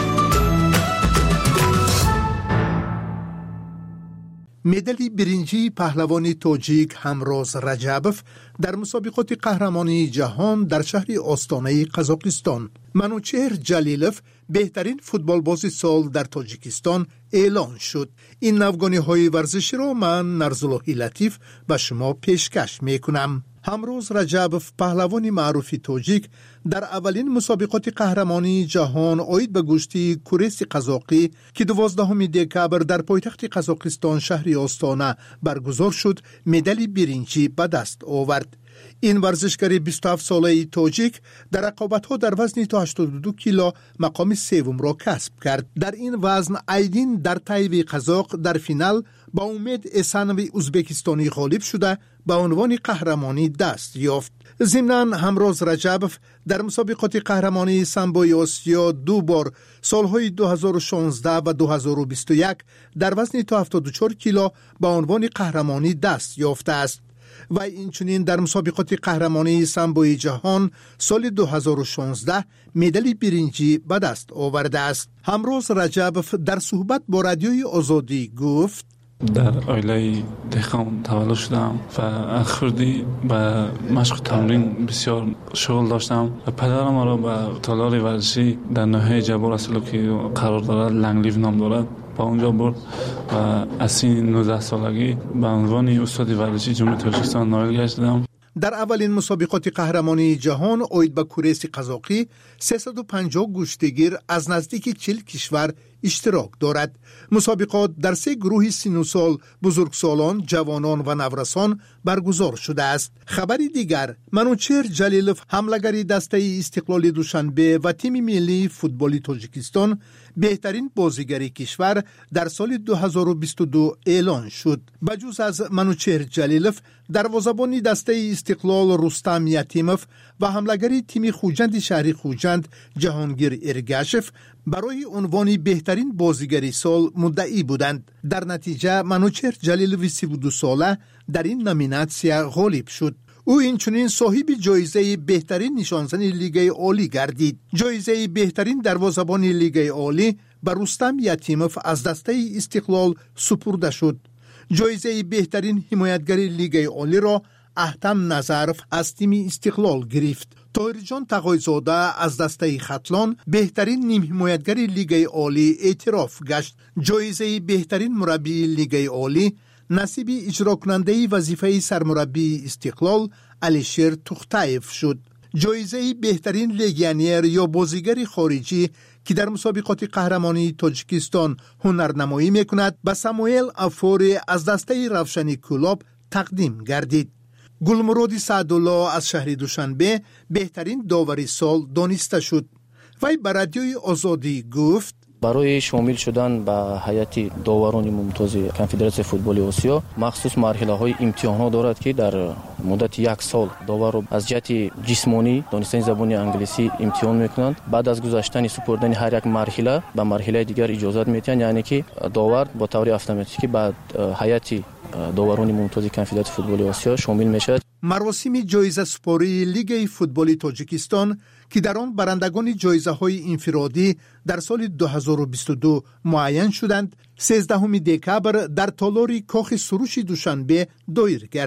مدال برنجی پهلوان تاجیک همروز رجبوف در مسابقات قهرمانی جهان در شهر آستانه قزاقستان، منوچهر جلیلوف بهترین فوتبالباز سال در تاجیکستان اعلان شد. این نوگانی های ورزشی را من نرزاللهی لطیف به شما پیشکش می کنم. همروز رجبوف پهلوان معروف تاجیک در اولین مسابقات قهرمانی جهان آید به گشتی کورس قزاقی که دوازدهم دکبر در پایتخت قزاقستان شهر آستانه برگزار شد، مدال برنجی به دست آورد. این ورزشکار بیست و هفت ساله تاجیک در رقابت‌ها در وزن تا هشتاد و دو کیلو مقام سوم را کسب کرد. در این وزن ایدین در طیب قزاق در فینال با امید اسنوی ازبکستانی غالب شده به عنوان قهرمانی دست یافت. ضمناً همروز رجبوف در مسابقات قهرمانی سامبوی آسیا دو بار سالهای دو هزار و شانزده و دو هزار و بیست و یک در وزن تا هفتاد و چهار کیلو به عنوان قهرمانی دست یافته است و اینچنین در مسابقات قهرمانی سامبوی جهان سال دو هزار و شانزده مدال برنجی به دست آورده است. همروز رجبوف در صحبت با رادیوی آزادی گفت: در عائله دهقان تولد شدم و از خردی به مشق تمرین بسیار شغل داشتم و پدرم ما را به تالار ورزشی در ناحیه جبال اصلو که قرار دارد، لنگلیو نام دارد، با اونجا برد و از سن نوزده سالگی به عنوان استاد ورزشی جمهوری تاجیکستان نایل گشتم. در اولین مسابقات قهرمانی جهان آید به کورس قزاقی سیصد و پنجاه گشتگیر از نزدیک چهل کشور اشتراک دارد. مسابقات در سه گروه سن و سال، بزرگسالان، جوانان و نورسان برگزار شده است. خبری دیگر، منوچهر جلیلوف حمله‌گر دسته استقلال دوشنبه و تیم ملی فوتبال تاجیکستان بهترین بازیگر کشور در سال دو هزار و بیست و دو اعلان شد. بجز از منوچهر جلیلوف، دروازه‌بان دسته استقلال رستم یتیموف و حمله‌گر تیم خوجند شهری خوجند جهانگیر ارگاشف برای عنوان بهترین بازیگر سال مدعی بودند. در نتیجه منوچهر جلیلوف سی و دو ساله در این نامیناسیا غالب شد. او اینچنین صاحب جایزه بهترین نشانزن لیگ عالی گردید. جایزه بهترین دروازه‌بان لیگ عالی به رستم یتیموف از دسته استقلال سپرده شد. جایزه بهترین حمایتگر لیگ عالی را احتم نظرف از تیم استقلال گرفت. طاهر جان تقایزاده از دسته ختلان بهترین نیم حمایتگر لیگ عالی اعتراف گشت. جایزه بهترین مربی لیگ عالی نصیب اجرا کننده وظیفه سرمربی استقلال علیشیر تختایف شد. جایزه بهترین لگیونر یا بازیگر خارجی که در مسابقات قهرمانی تاجیکستان هنرنمایی میکند به ساموئل افوری از دسته روشنی کلاب تقدیم گردید. گلمراد سعدالله از شهر دوشنبه بهترین داور سال دانسته شد. وی به رادیوی آزادی گفت: برای شامل شدن به هیئت داوران ممتاز کنفدراسیون فوتبال آسیا مخصوص مرحله‌های امتحانات دارد که در مدت یک سال داور را از جهت جسمانی دانستن زبان انگلیسی امتحان میکنند. بعد از گذشتن سپردن هر یک مرحله به مرحله دیگر اجازت میتن، یعنی که داور با طور اتوماتیکی بعد هیئت داوران ممتاز کنفدراسیون فوتبال آسیا شامل میشود. مراسم جایزه سپاری لیگ فوتبال تاجیکستان که در آن برندگان جایزه های انفرادی در سال دو هزار و بیست و دو معین شدند، سیزدهم دکبر در تالار کاخ سروش دوشنبه دایر گردید.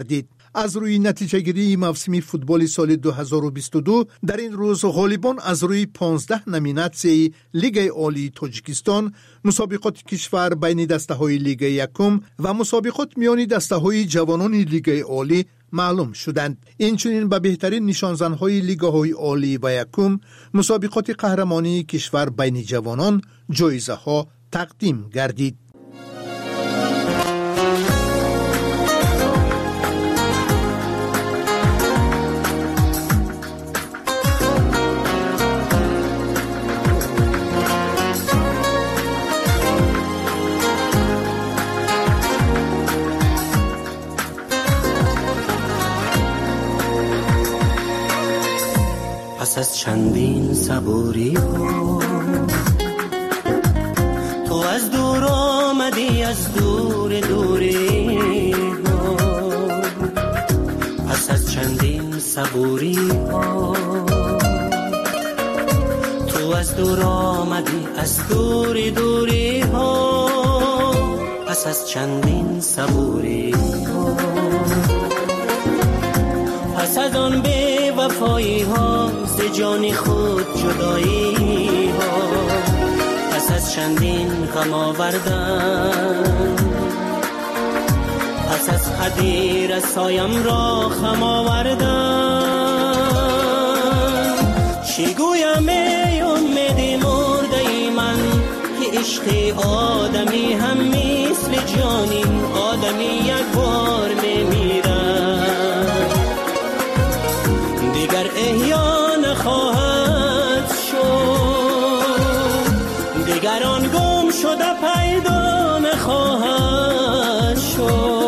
از روی نتیجه گیری موسم فوتبال سال دو هزار و بیست و دو در این روز غالبان از روی پانزده نامیناسیون لیگ عالی تاجیکستان، مسابقات کشور بین دسته‌های لیگ یکم و مسابقات میان دسته‌های جوانان لیگ عالی معلوم شدند. اینچنین به بهترین نشانزن‌های لیگ‌های عالی و یکم مسابقات قهرمانی کشور بین جوانان جایزه‌ها تقدیم گردید. پس از چندین صبوری ها تو از دور آمدی، از دور دوری ها. پس از چندین صبوری ها تو از دور آمدی، از دور دوری ها. پس از چندین صبوری ها، پس از آن بی وفایی ها، ز جان خود جدایی ها. پس از چندین غم آوردن، پس از حدی رسایم را خم آوردن. چی گویم ای امیدی مرده ای من، که عشق آدمی هم مثل جانین، آدمی یک بار میمیرد دیگر احیا نخواهد شد، دیگر آن گم شده پیدا نخواهد شد.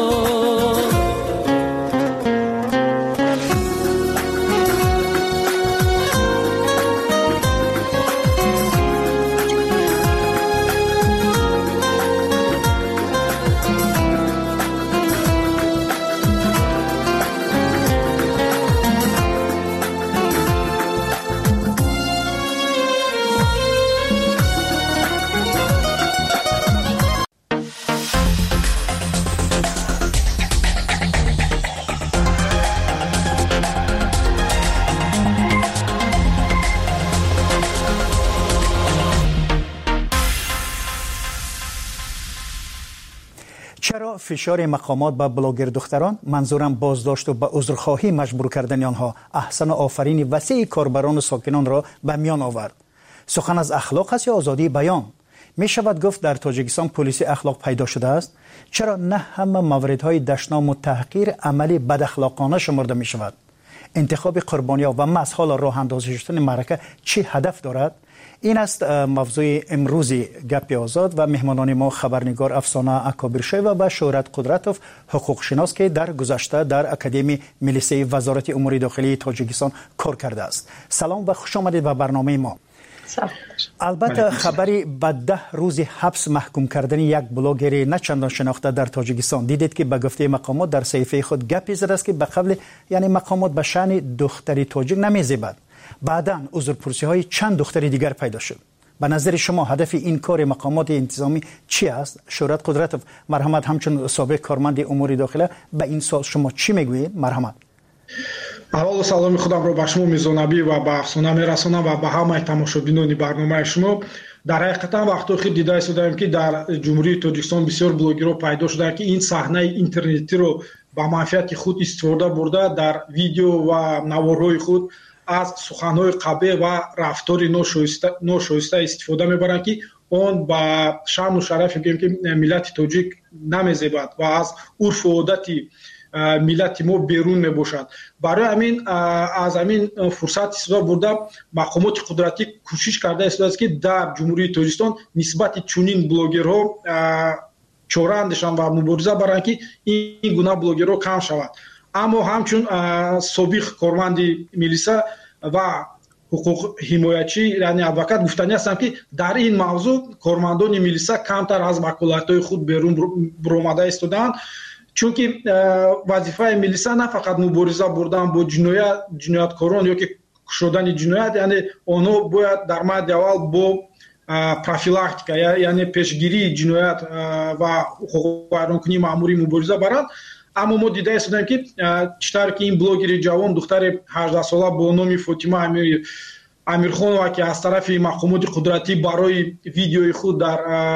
چرا فشار مقامات به بلاگر دختران، منظورم بازداشت و به عذرخواهی مجبور کردن آنها، احسان و آفرین وسیع کاربران و ساکنان را به میان آورد؟ سخن از اخلاق است یا آزادی بیان؟ می شود گفت در تاجیکستان پلیس اخلاق پیدا شده است؟ چرا نه همه موردهای دشنام و تحقیر عملی بد اخلاقانه شمرده می شود؟ انتخاب قربانی‌ها و مسحال راه اندازی شدن معرکه چی هدف دارد؟ این است موضوع امروزی گپ آزاد و مهمانان ما خبرنگار افسانه اکابرشوی و شهرت قدرتوف، حقوق شناس که در گذشته در اکادمی ملیسه وزارت امور داخلی تاجیکستان کار کرده است. سلام و خوش آمدید به برنامه ما. البته خبری به ده روز حبس محکوم کردن یک بلاگر نه چندان شناخته در تاجیکستان دیدید که به گفته مقامات در صحیفه خود گپی زده است که به قبل یعنی مقامات به شأن دختری تاجیک نمی‌زیبد. بعداً عذرپرسی های چند دختر دیگر پیدا شد. به نظر شما هدف این کار مقامات انتظامی چی است؟ شهرت قدرتوف، مرحمت، همچون سابق کارمند امور داخله، به این سال شما چی میگویید؟ مرحمت. اول سلام خودم رو به شما میزنم و به افسانه میرسونم و به همه تماشابینان برنامه شما. در حقیقت وقتی که دیده شدیم که در جمهوری تاجیکستان بسیار بلاگرها پیدا شده که این صحنه اینترنتی رو به منفعت خود استفاده برده در ویدیو و نوارهای خود از سخنهای قبیح و رفتار ناشایسته ناشایسته استفاده میبرند که اون با شان و شرف که ملت تاجیک نمیزیبد و از عرف و عادت ملت ما بیرون میباشد. برای همین از همین فرصت استفاده برده مقامات قدرتی کوشش کرده است که در جمهوری تاجیکستان نسبت چنین بلاگرها چاره اندیشند و مبارزه برند که این گونه بلاگرها کم شود. اما همچون سابق کارمند ملیسه و حقوق حمایتچی یعنی ادوکات گفتنی هستند که در این موضوع کارمندان ملیسه کمتر از وکالت‌های خود بیرون برآمده ایستادند، چون که وظیفه ملیسه نه فقط مبارزه بردن با جنایت جنایتکاران یا که شدن جنایت، یعنی آنها باید در مورد اول با پروفیلاکتیکا یعنی پیشگیری جنایت و حقوق ویرانکنی مأموری مبارزه برند. اما ما دیده استودیم که چطور که این بلوگر جوان دختر هجده ساله با نام فاطمه امیر امیرخانова که از طرف مقامات قدرتی برای ویدیوی خود در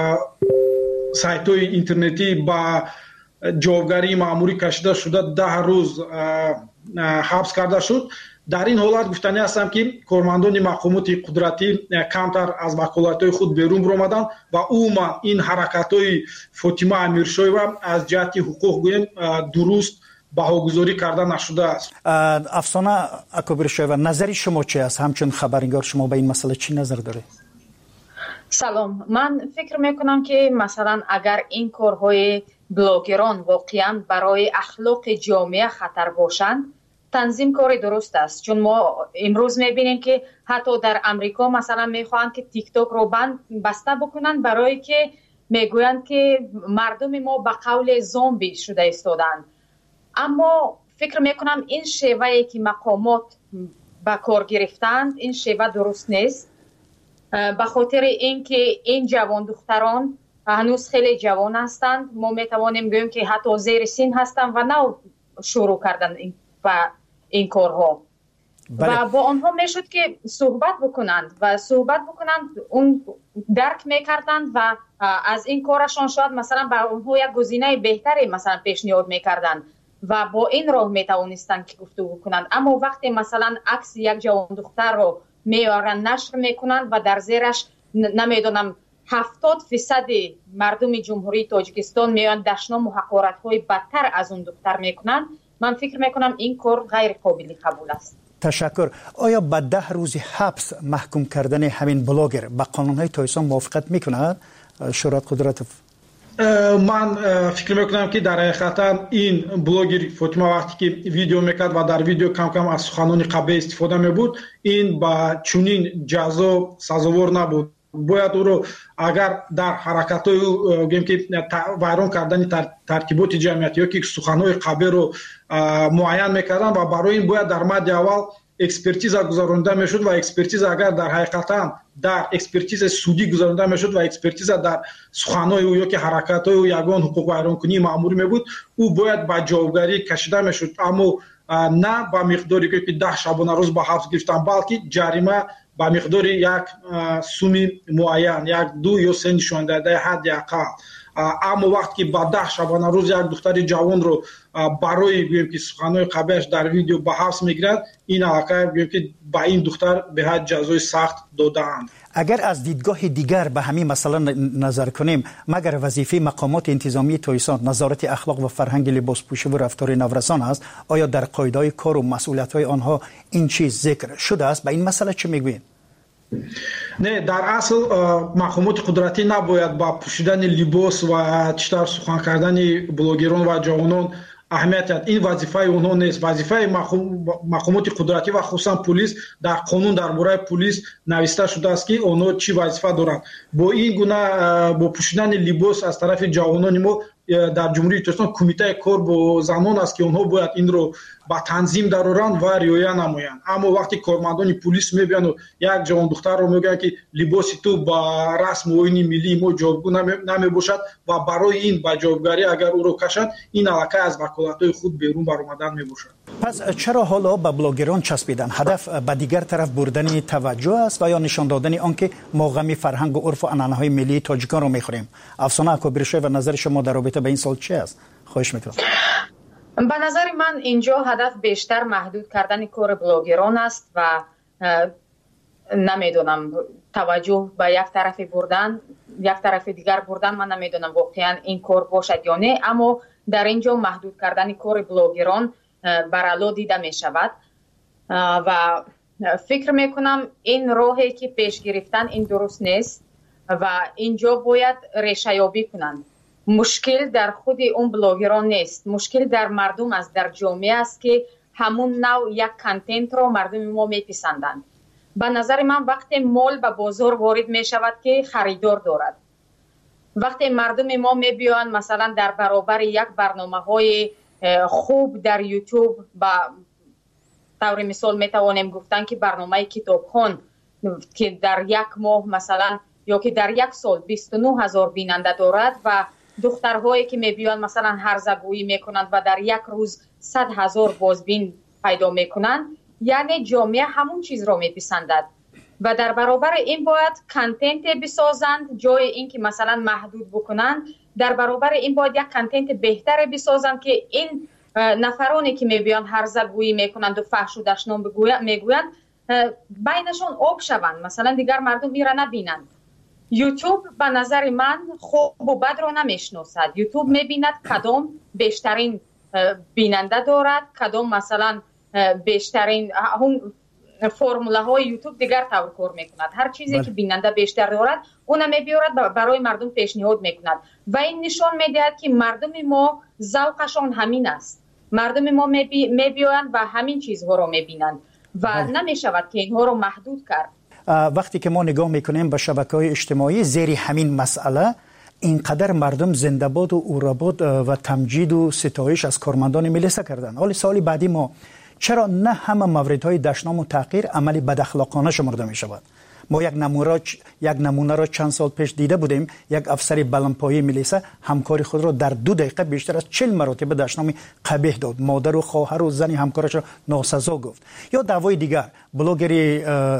سایت‌های اینترنتی با جوابگری مأموری کشیده شده ده روز حبس کرده شد. در این حالت گفتنی هستم که کارمندان مقامات قدرتی کمتر از وکالت‌های خود بیرون برآمدند و عموما این حرکت‌های فاطمه امیرشایوا از جهت حقوق گویم درست بهاگذاری کرده نشده است. افسانه اکبرشایوا، نظر شما چی است؟ همچون خبرنگار شما به این مسئله چی نظر داره؟ سلام، من فکر میکنم که مثلا اگر این کارهای بلاگران واقعا برای اخلاق جامعه خطر باشند، تنظیم کار درست است. چون ما امروز میبینیم که حتی در امریکا مثلا میخواهند که تیک تاک رو بند بسته بکنن برای که میگویند که مردم ما به قول زامبی شده ایستادند. اما فکر میکنم این شیوهی که مقامات به کار گرفتند این شیوه درست نیست، به خاطر اینکه این جوان دختران هنوز خیلی جوان هستند. ما میتوانیم بگوییم که حتی زیر سن هستند و نو شروع کردن این و این کارها. بله. و با آنها میشد که صحبت بکنند و صحبت بکنند، اون درک میکردند و از این کارشان شاید مثلا به اونها یک گزینه بهتری مثلا پیشنهاد میکردند و با این راه میتوانستند که گفتگو کنند. اما وقتی مثلا عکس یک جوان دختر رو میارن نشر میکنند و در زیرش نمیدونم هفتاد فیصد مردم جمهوری تاجیکستان میان دشنام و حقارت های بدتر از اون دختر میکنند، من فکر میکنم این کار غیر قابل قبول است. تشکر. آیا به ده روز حبس محکوم کردن همین بلاگر با قانون های تایسان موافقت میکند شورای قدرت؟ من فکر میکنم که در حقیقت این بلاگر فاطمه وقتی که ویدیو میکرد و در ویدیو کم کم از سخنان قبه استفاده میبود، این با چنین جزا سزاوار نبود. باید او رو اگر در حرکت‌های گیم که ویران کردن ترکیبات جمعیتی یا که سخنان قبه رو معین میکردن و برای این باید در مد اول اکسپرتیز گذرانده میشد و اکسپرتیز اگر در حقیقتا در اکسپرتیز سودی گذرانده میشد و اکسپرتیز در سخنان او یا که حرکت‌های او یگان حقوق ویرانکنی مأمور میبود، او باید با جوابگری کشیده میشد. اما نه با مقداری که ده شبانه روز با حبس گرفتن، بلکه جریمه با مقدار یک سومی معین، یک دو یا سه نشان داده حد اقل. اما وقتی که با ده شبانه روز یک دختر جوان رو برای بگیم که سخنان قبهش در ویدیو با حبس میگیرد، این علاقه بگیم که با این دختر به حد جزای سخت دادند. اگر از دیدگاه دیگر به همین مسئله نظر کنیم، مگر وظیفه مقامات انتظامی تویسان نظارت اخلاق و فرهنگ لباسپوشی و رفتار نورسان است؟ آیا در قاعده‌های کار و مسئولیت‌های آنها این چیز ذکر شده است؟ به این مسئله چه میگویید؟ نه، در اصل مقامات قدرتی نباید با پوشیدن لباس و چطور سخن کردن بلاگران و جوانان اهمیت داد. این وظیفه اونها نیست. وظیفه مقامات قدرتی و خصوصا پلیس در قانون درباره پلیس نوشته شده است که اونها چی وظیفه دارند. با این گونه با پوشیدن لباس از طرف جوانان ما در جمهوری تاجیکستان کمیته کار با زنان است که اونها باید این رو با تنظیم درارن و رعایت نمایند. اما وقتی کارمندان پلیس میبینن و یک جوان دختر رو میگن که لباس تو با رسم و آیین ملی ما جوابگو نمی باشد و برای این با جوابگری اگر او رو کشند، این علاقه از وکالت‌های خود بیرون برآمدن میباشد. پس چرا حالا به بلاگران چسبیدن؟ هدف به دیگر طرف بردن توجه است و یا نشان دادن آنکه ما غم فرهنگ و عرف و عنعنه‌های ملی تاجیکان رو میخوریم؟ افسانه اکبرشایوا و نظر شما در رابطه به این سال چه است؟ خواهش میکنم. به نظر من اینجا هدف بیشتر محدود کردن کار بلاگران است و نمیدونم توجه به یک طرف بردن، یک طرف دیگر بردن. من نمیدونم واقعا این کار باشد یا نه، اما در اینجا محدود کردن کار بلاگران برالا دیده می شود و فکر می کنم این راهی که پیش گرفتن این درست نیست و اینجا باید ریشه یابی کنند. مشکل در خود اون بلاگران نیست، مشکل در مردم است، در جامعه است که همون نوع یک کانتنت رو مردم ما میپسندند. به نظر من وقتی مال به بازار وارد می شود که خریدار دارد، وقتی مردم ما میبیان مثلا در برابر یک برنامه های خوب در یوتیوب، با طور مثال میتوانیم گفتن که برنامه کتابخوان که در یک ماه مثلا یا که در یک سال بیست و نه هزار بیننده دارد و دخترهایی که میبیان مثلا هرزگویی میکنند و در یک روز صد هزار بازبین پیدا میکنند، یعنی جامعه همون چیز را میپسندد و در برابر این باید کانتنت بسازند. جای این که مثلا محدود بکنند، در برابر این باید یک کانتنت بهتر بسازند که این نفرانی که میبیان هرزگویی میکنند و فحش و دشنام میگویند بینشون آب شوند، مثلا دیگر مردم میره نبینند. یوتیوب به نظر من خوب و بد رو نمیشناسد. یوتیوب میبیند کدام بیشترین بیننده دارد، کدام مثلا بیشترین هم فرموله های یوتیوب دیگر طور کار میکند. هر چیزی بله. که بیننده بیشتر دارد اون میبیارد برای مردم پیشنهاد میکند و این نشان میدهد که مردم ما ذوقشان همین است. مردم ما میبی... میبیاند و همین چیزها رو میبینند و بله. نمیشود که اینها رو محدود کرد. وقتی که ما نگاه میکنیم به شبکه‌های اجتماعی زیر همین مسئله، اینقدر مردم زنده‌باد و اوراباد و تمجید و ستایش از کارمندان ملیسا کردن. حالا سال بعدی ما چرا نه همه موردهای دشنام و تحقیر عملی بد اخلاقانه شمرده می شود؟ ما یک نمونه یک نمونه را چند سال پیش دیده بودیم. یک افسر بلندپایه ملیسا همکار خود را در دو دقیقه بیشتر از چهل مرتبه دشنام قبیح داد. مادر و خواهر و زن همکارش را ناسزا گفت. یا دعوای دیگر، بلاگری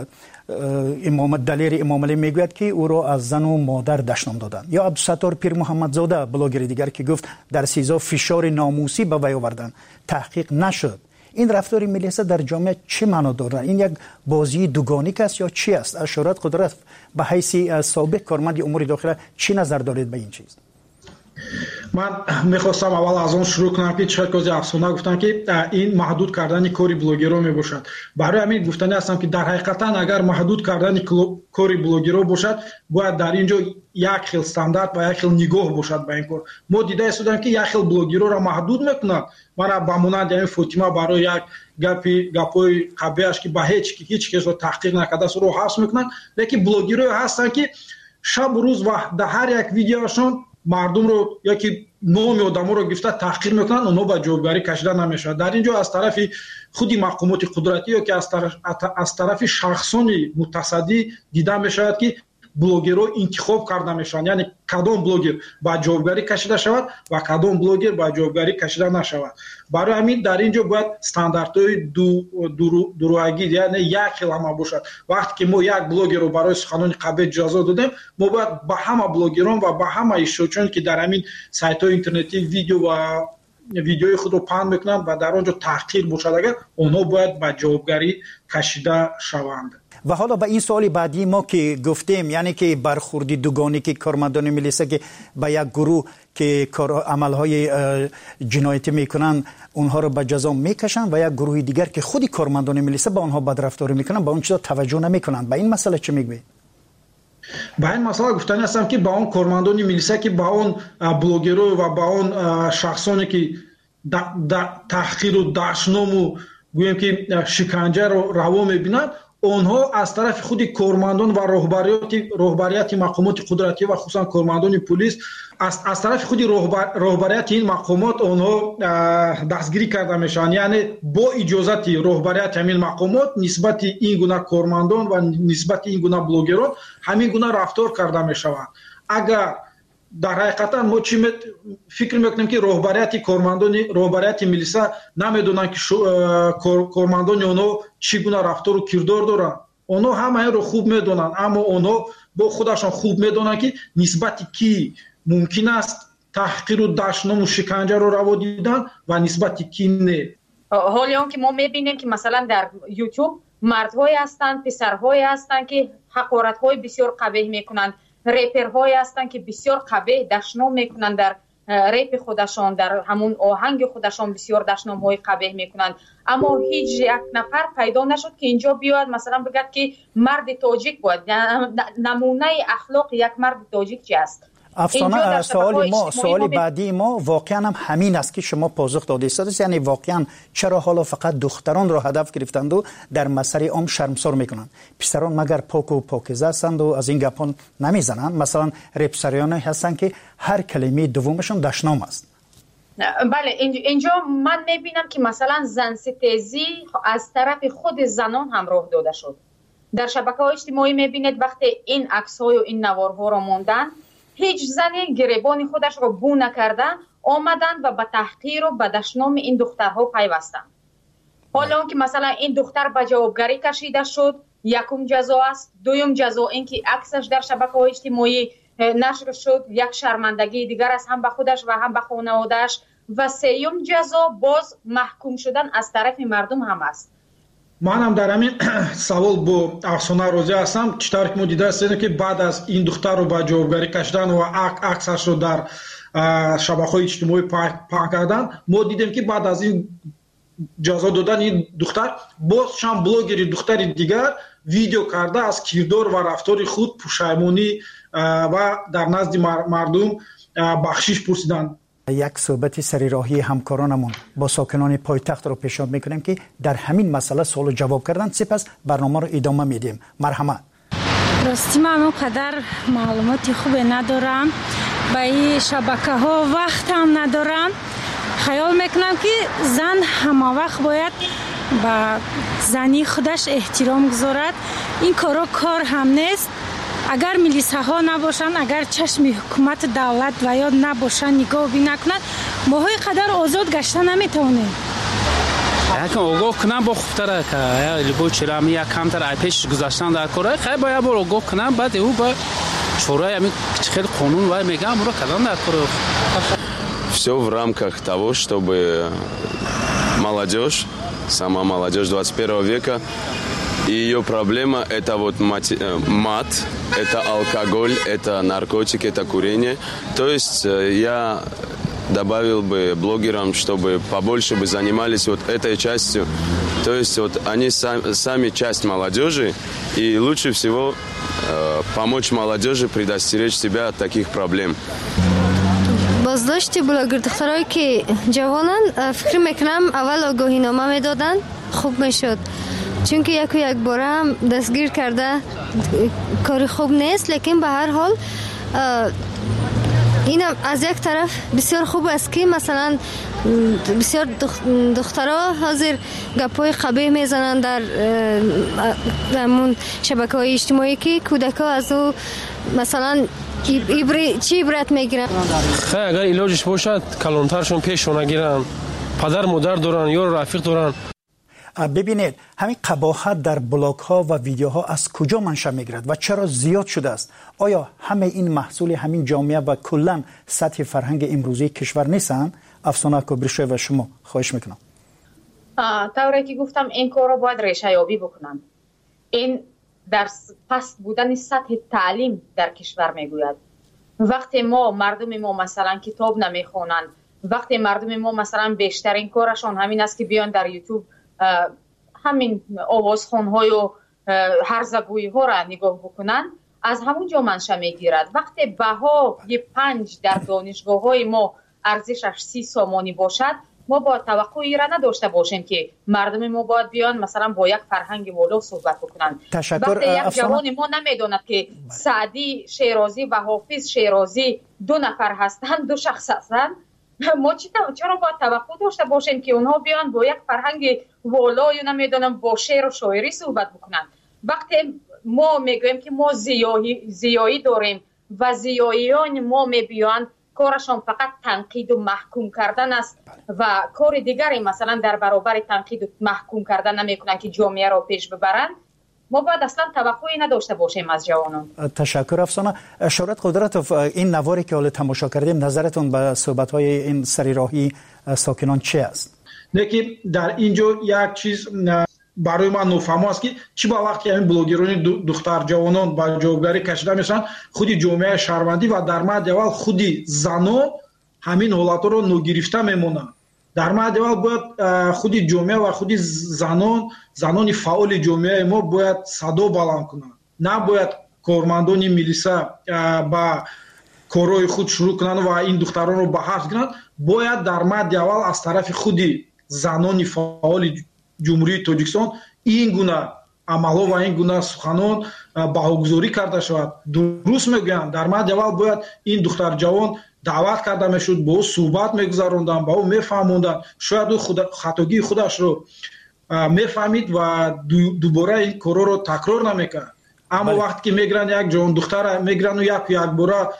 امام دلیر امام علی میگوید که او را از زن و مادر دشنام دادند. یا عبدالستار پیر محمد زاده بلاگر دیگر که گفت در سیزا فشار ناموسی به وی آوردند، تحقیق نشد. این رفتار ملیسا در جامعه چه معنا دارد؟ این یک بازی دوگانیک است یا چی است؟ از شورت قدرت به حیث سابق کارمند امور داخله چی نظر دارید به این چیز؟ من میخواستم اول از اون شروع کنم که چه کوزی افسانه گفتن که این محدود کردن کاری بلوگرها میباشد. برای همین گفتنی هستم که در حقیقتا اگر محدود کردن کاری بلوگرها باشد، باید در اینجا یک خیل استاندارد و یک خیل نگاه باشد به این کار. ما دیده استودیم که یک خیل بلوگرها را محدود میکنند. من با مانند یعنی فاطمه برای یک گپی گپای قبیهش که به هیچ هیچ کس رو تحقیق نکرده است رو حبس میکنند، لیکن بلوگرها هستند که شب و روز و در هر یک ویدیوشون مردم رو یکی نام آدم رو گفته تحقیر میکنن، اونها به جوابگاری کشیده نمیشه. در اینجا از طرف خودی مقامات قدرتی یا که از طرف از طرف شخصان متصدی دیده میشود که بلوگرها انتخاب کرده میشن، یعنی کدام بلوگر با جوابگاری کشیده شود و کدام بلوگر با جوابگاری کشیده نشود. برای همین در اینجا باید استانداردهای دو دو دروغی یعنی یک کلمه باشد. وقتی که ما یک بلوگر رو برای سخنان قبیح اجازه دادیم، ما باید با همه بلوگران و با همه اشتراکچیان که در همین سایت‌های اینترنتی ویدیو و ویدیوی خود رو پهن میکنند و در آنجا تحقیر باشد، اگر اونها باید با جوابگاری کشیده شوند. و حالا به این سوال بعدی ما که گفتیم، یعنی که برخوردی دوگانی که کارمندان ملیسا که به یک گروه که کار عملهای جنایتی میکنن اونها رو به جزا میکشن و یک گروه دیگر که خودی کارمندان ملیسا با اونها بدرفتاری میکنن با اون چیزا توجه نمیکنن. به این مسئله چه میگوید؟ با این مسئله گفتنی هستم که با اون کارمندان ملیسا که با اون بلوگرها و با اون شخصانی که تحقیر و دشنام و گویم که شکنجه رو روا میبینن، اونها از طرف خود کارمندان و رهبریات رهبریت مقامات قدرتی و خصوصا کارمندان پلیس از از طرف خود رهبریت این مقامات اونها دستگیری کرده میشن، یعنی با اجازت رهبریت همین مقامات نسبت این گونه کارمندان و نسبت این گونه بلوگران همین گونه رفتار کرده میشوند. اگر در حقیقتا ما چی می... فکر میکنیم که رهبریت کارمندان رهبریت ملیسا نمیدونن که شو... کارمندان اونها چگونه رفتار و کردار دارن، اونها همه رو خوب میدونن، اما اونها با خودشان خوب میدونن که نسبت کی ممکن است تحقیر و دشنام و شکنجه رو روا دیدن و نسبت کی نه. حالی اون که ما میبینیم که مثلا در یوتیوب مردهایی هستند، پسرهایی هستند که حقارت‌های بسیار قبیح میکنند، ریپرهایی هستند که بسیار قبیح دشنام میکنند، در ریپ خودشان در همون آهنگ خودشان بسیار دشنام های قبیح میکنند، اما هیچ یک نفر پیدا نشد که اینجا بیاد مثلا بگد که مرد تاجیک بود. نمونه اخلاق یک مرد تاجیک چی است؟ افسانه سوال ما سوال بعدی ما واقعا هم همین است که شما پاسخ داده اید، یعنی واقعا چرا حالا فقط دختران را هدف گرفتند و در مسئله عام شرمسار میکنند؟ پسران مگر پاک و پاکیزه هستند و از این گپان نمیزنند؟ مثلا رپسریانی هستند که هر کلمه دومشون دشنام است. بله، اینجا من میبینم که مثلا زن ستیزی از طرف خود زنان هم راه داده شد. در شبکه‌های اجتماعی میبینید وقتی این عکس‌های و این نوارها را موندن، هیچ زنی گریبان خودش رو بو نکرده آمدن و به تحقیر و به دشنام این دخترها پیوستند. حالا اون که مثلا این دختر به جوابگری کشیده شد، یکم جزا است، دوم جزا این که عکسش در شبکه‌های اجتماعی نشر شد، یک شرمندگی دیگر است هم به خودش و هم به خانواده‌اش، و سوم جزا باز محکوم شدن از طرف مردم هم است. من هم در همین سوال با افسانه راضی هستم. چطور که ما دیده هستیم که بعد از این دختر رو به جوابگری کشیدن و عکسش رو در شبکه‌های اجتماعی پاک کردن، ما دیدیم که بعد از این جزا دادن این دختر باز شام بلاگری دختر دیگر ویدیو کرده از کردار و رفتار خود پشیمانی و در نزد مردم بخشش پرسیدن. یک صحبت سری راهی همکارانمون با ساکنان پایتخت رو پیشنهاد میکنیم که در همین مسئله سوال و جواب کردن. سپس برنامه رو ادامه میدیم. مرحمت. راستی من اونقدر معلوماتی خوبی ندارم، با این شبکه ها وقت هم ندارم. خیال میکنم که زن همه وقت باید با زنی خودش احترام گذارد. این کارا کار هم نیست. اگر میلیسه ها نباشن، اگر چشم حکومت دولت و یا نباشن نگاه بی نکنن، ما های قدر آزاد گشته نمیتونیم. یکم آگاه کنم با خوبتره که لبو چرامی یک کمتر ای پیش گذاشتن در کاره خیلی باید با آگاه کنم، بعد او با شورای همین خیلی قانون و میگم رو کدام در کاره. Все в рамках того, чтобы молодежь, сама молодежь двадцать первого века, и ее проблема – это вот мат, это алкоголь, это наркотики, это курение. То есть я добавил бы блогерам, чтобы побольше бы занимались вот этой частью. То есть вот они сами, сами часть молодежи, и лучше всего э, помочь молодежи предостеречь себя от таких проблем. بازداشت بلاگر دخترایی که جوانن فکر میکنم اول آگاهی نامه میدادن خوب میشد، چون که یک و یک باره هم دستگیر کرده کاری خوب نیست. لیکن به هر حال اینم از یک طرف بسیار خوب است که مثلا بسیار دخترها حاضر گپای قبیح میزنن در همون شبکه‌های اجتماعی که کودک‌ها از او مثلا ایبری چی عبرت میگیرن. خیلی اگر علاجش باشد کلانترشون پیشون نگیرن، پدر مادر دارن یا رفیق دارن. ببینید همین قباحت در بلاگ ها و ویدیوها از کجا منشأ میگیرد و چرا زیاد شده است؟ آیا همه این محصول همین جامعه و کلا سطح فرهنگ امروزی کشور نیستند؟ افسانه کبریشوی و شما خواهش میکنم. طوری که گفتم این کار رو باید ریشه یابی بکنن. این در پست بودن سطح تعلیم در کشور میگوید. وقتی ما مردم ما مثلا کتاب نمیخونن، وقتی مردم ما مثلا بیشترین کارشان همین است که بیان در یوتیوب همین آوازخوان‌های و هرزگویی ها را نگاه بکنن، از همون جا منشأ میگیرد. وقتی بها یه پنج در دانشگاه های ما ارزشش سی سامانی باشد، ما با توقعی را نداشته باشیم که مردم ما باید بیان مثلا با یک فرهنگ بالا صحبت بکنن. وقتی یک جوان ما نمیداند که سعدی شیرازی و حافظ شیرازی دو نفر هستند، دو شخص هستند، ما چرا باید توقع داشته باشیم که اونها بیان با یک فرهنگ والا یا نمیدونم با شعر و شاعری صحبت بکنن؟ وقتی ما میگویم که ما زیایی زیایی داریم و زیاییان ما میبیان کارشان فقط تنقید و محکوم کردن است و کار دیگری مثلا در برابر تنقید و محکوم کردن نمیکنن که جامعه را پیش ببرن، ما باید اصلا توقعی نداشته باشیم از جوانان. تشکر افسانه. شورت قدرت، این نواری که حالا تماشا کردیم نظرتون به صحبت‌های این سریراهی ساکنان چه است؟ نکه در اینجا یک چیز برای من نفهم است که چی با وقتی همین بلوگران دختر جوانان با جوابگری کشیده میشن، خودی جامعه شهروندی و در مد اول خودی زنان همین حالت رو نگرفته میمونن. در مد اول باید خودی جامعه و خودی زنان زنان فعال جامعه ما باید صدا بلند کنن، نباید کارمندان میلیسا با کارهای خود شروع کنن و این دختران رو به حبس گیرن. باید در مد اول از طرف خودی زنان فعال جمهوری تاجیکستان این گونه عملها و این گونه سخنان بهاگذاری کرده شود. درست میگویم در مد اول باید این دختر جوان دعوت کرده میشد، با او صحبت میگذراندن، با او میفهموندن، شاید او خود خطاگی خودش رو میفهمید و دوباره این کارا رو تکرار نمیکرد. اما وقتی که میگرن یک جوان دختر میگرن و یک یک بار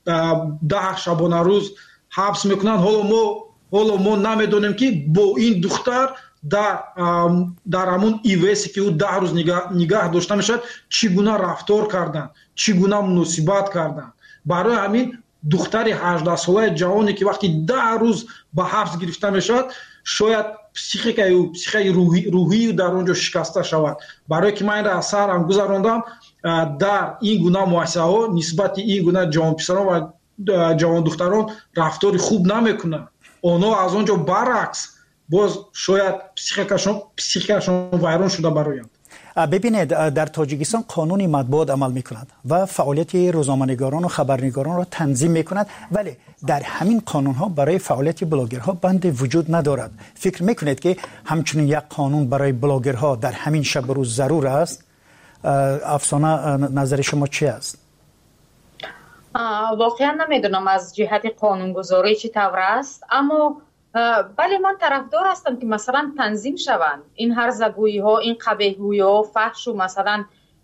ده شبانه روز حبس میکنن. حالا ما حالا ما نمیدونیم که با این دختر در در همون ایویسی که او ده روز نگاه, نگاه داشته میشد چگونه رفتار کردن، چگونه مناسبت کردن. برای همین دختری هجده ساله جوانی که وقتی ده روز به حبس گرفته میشد شاید پسیخیکای او پسیخای روحی روحی در اونجا شکسته شود. برای که من را سرم گذراندم در این گونه مؤسسه ها نسبت این گونه جوان پسران و جوان دختران رفتار خوب نمیکنن. اونا از اونجا برعکس باز شاید پسیخیکشون پسیخیکشون ویران شده برایند. ببینید در تاجیکستان قانون مطبوعات عمل میکند و فعالیت روزنامه‌نگاران و خبرنگاران را تنظیم میکند، ولی در همین قانون ها برای فعالیت بلاگرها بند وجود ندارد. فکر میکنید که همچنین یک قانون برای بلاگرها در همین شب روز ضرور است؟ افسانه نظر شما چی است؟ واقعا نمیدونم از جهت قانونگذاری چی طور است، اما بله من طرفدار هستم که مثلا تنظیم شوند این هرزگویی ها، این قبیحگویی ها، فحش و مثلا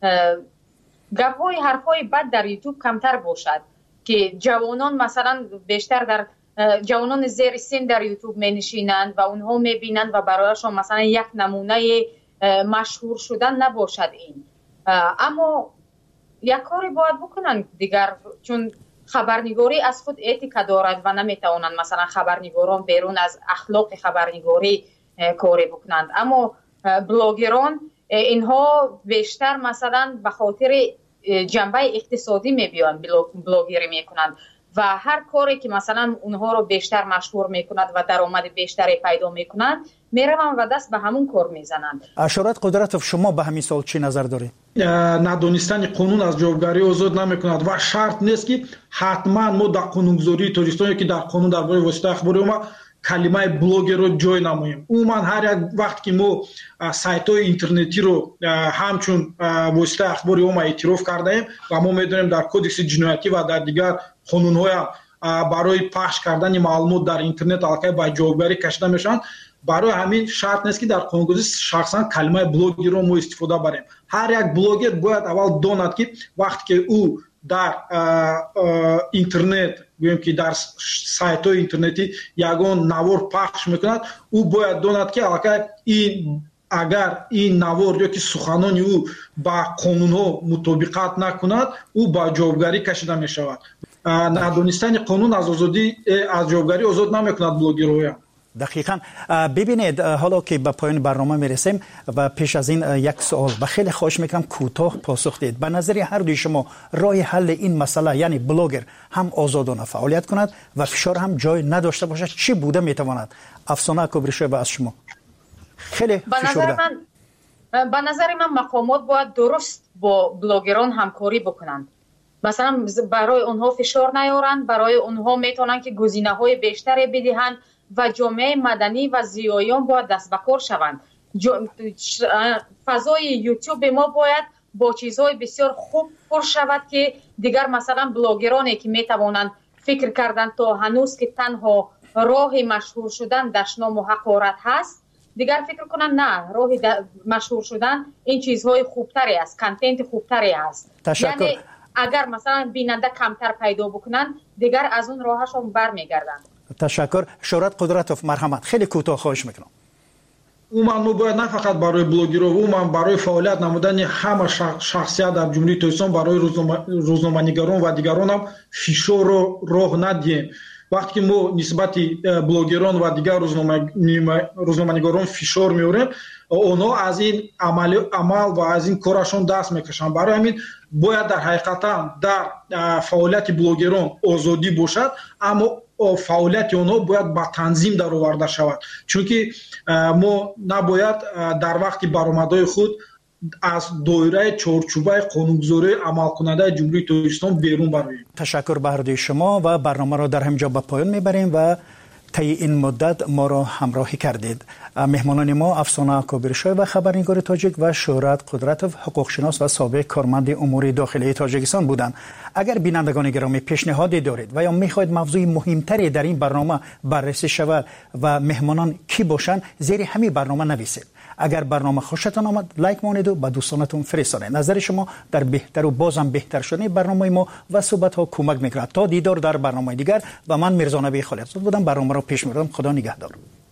گپ های حرف های بد در یوتیوب کمتر باشد که جوانان مثلا بیشتر در جوانان زیر سن در یوتیوب می نشینند و اونها می بینند و برایشان مثلا یک نمونه مشهور شدن نباشد این. اما یک کاری باید بکنن دیگر، چون خبرنگاری از خود اتیکا دارد و نمیتوانند مثلا خبرنگاران بیرون از اخلاق خبرنگاری کاری بکنند. اما بلاگران اینها بیشتر مثلا به خاطر جنبه اقتصادی میبیان بلاگری میکنند و هر کاری که مثلا اونها رو بیشتر مشهور میکند و درآمد بیشتری پیدا میکنند میروند و دست به همون کار میزنند. اشارت قدرتوف شما به همین سوال چی نظر دارید؟ ندانستن قانون از جوابگاری آزاد نمیکند و شرط نیست که حتما ما در قانونگذاری تاجیکستان که در قانون درباره واسطه اخباری ما کلمه بلاگر رو جای نماییم. عموما هر یک وقت که ما سایت های اینترنتی رو همچون واسطه اخباری ما اعتراف کرده ایم و ما میدونیم در کدکس جنایتی و در دیگر قانون های برای پخش کردن معلومات در اینترنت علاقه به جوابگاری کشیده میشن، برای همین شرط نیست که در قانونگذاری شخصا کلمه بلاگر رو ما استفاده بریم. هر یک بلاگر باید اول داند که وقتی که او در اینترنت گویم که در سایت های اینترنتی یگان نوار پخش میکند، او باید داند که علاقه این اگر این نوار یا که سخنان او با قانون ها مطابقت نکند او با جوابگاری کشیده می شود. ندانستن قانون از آزادی از جوابگاری آزاد نمیکند بلاگرها. دقیقاً. ببینید حالا که به پایان برنامه میرسیم و پیش از این یک سوال و خیلی خواهش میکنم کوتاه پاسخ دهید. به نظر هر دوی شما راه حل این مسئله یعنی بلاگر هم آزادانه فعالیت کند و فشار هم جای نداشته باشد چی بوده میتواند؟ افسانه کبریشوی از شما خیلی به نظر من به نظر من مقامات باید درست با بلاگران همکاری بکنند. مثلا برای اونها فشار نیارند، برای اونها میتونن که گزینه‌های بیشتری بدهند و جامعه مدنی و زیایان باید دست به کار شوند. فضای یوتیوب ما باید با چیزهای بسیار خوب پر شود که دیگر مثلا بلاگرانی که میتوانند فکر کردن تا هنوز که تنها راه مشهور شدن دشنام و حقارت هست، دیگر فکر کنن نه، راه مشهور شدن این چیزهای خوبتری است، کانتنت خوبتری است. تشکر. یعنی اگر مثلا بیننده کمتر پیدا بکنن دیگر از اون راهشون برمیگردن. تشکر. شورت قدرتوف مرحمت خیلی کوتاه خواهش میکنم. عموما ما باید نه فقط برای بلاگرها، عموما برای فعالیت نمودن همه شخصیت در جمهوری تاجیکستان برای روزنامه‌نگاران و دیگران هم فشار رو راه ندیم. وقتی که ما نسبت بلاگران و دیگر روزنامه‌نگاران فشار میاریم اونا از این عمل عمل و از این کارشون دست میکشن. برای همین باید در حقیقتا در فعالیت بلاگران آزادی باشد، اما فعالیت اونها باید با تنظیم در آورده شود، چون که ما نباید در وقتی برآمدهای خود از دایره چارچوبه قانونگذاری عمل کننده جمهوری تاجیکستان بیرون برویم. تشکر به هر دوی شما و برنامه را در همینجا به پایان میبریم و طی این مدت ما را همراهی کردید. مهمانان ما افسانه کبریشوی و خبرنگار تاجیک و شهرت قدرتوف حقوقشناس و سابق کارمند امور داخلی تاجیکستان بودند. اگر بینندگان گرامی پیشنهادی دارید و یا میخواهید موضوع مهمتری در این برنامه بررسی شود و مهمانان کی باشند زیر همین برنامه نویسید. اگر برنامه خوشتان آمد لایک مانید و به دوستانتون فرستانید. نظر شما در بهتر و بازم بهتر شدن برنامه ما و صحبت ها کمک میکنه. تا دیدار در برنامه دیگر و من میرزا نبی خالقزاد بودم، برنامه را پیش میبرم. خدا نگهدار.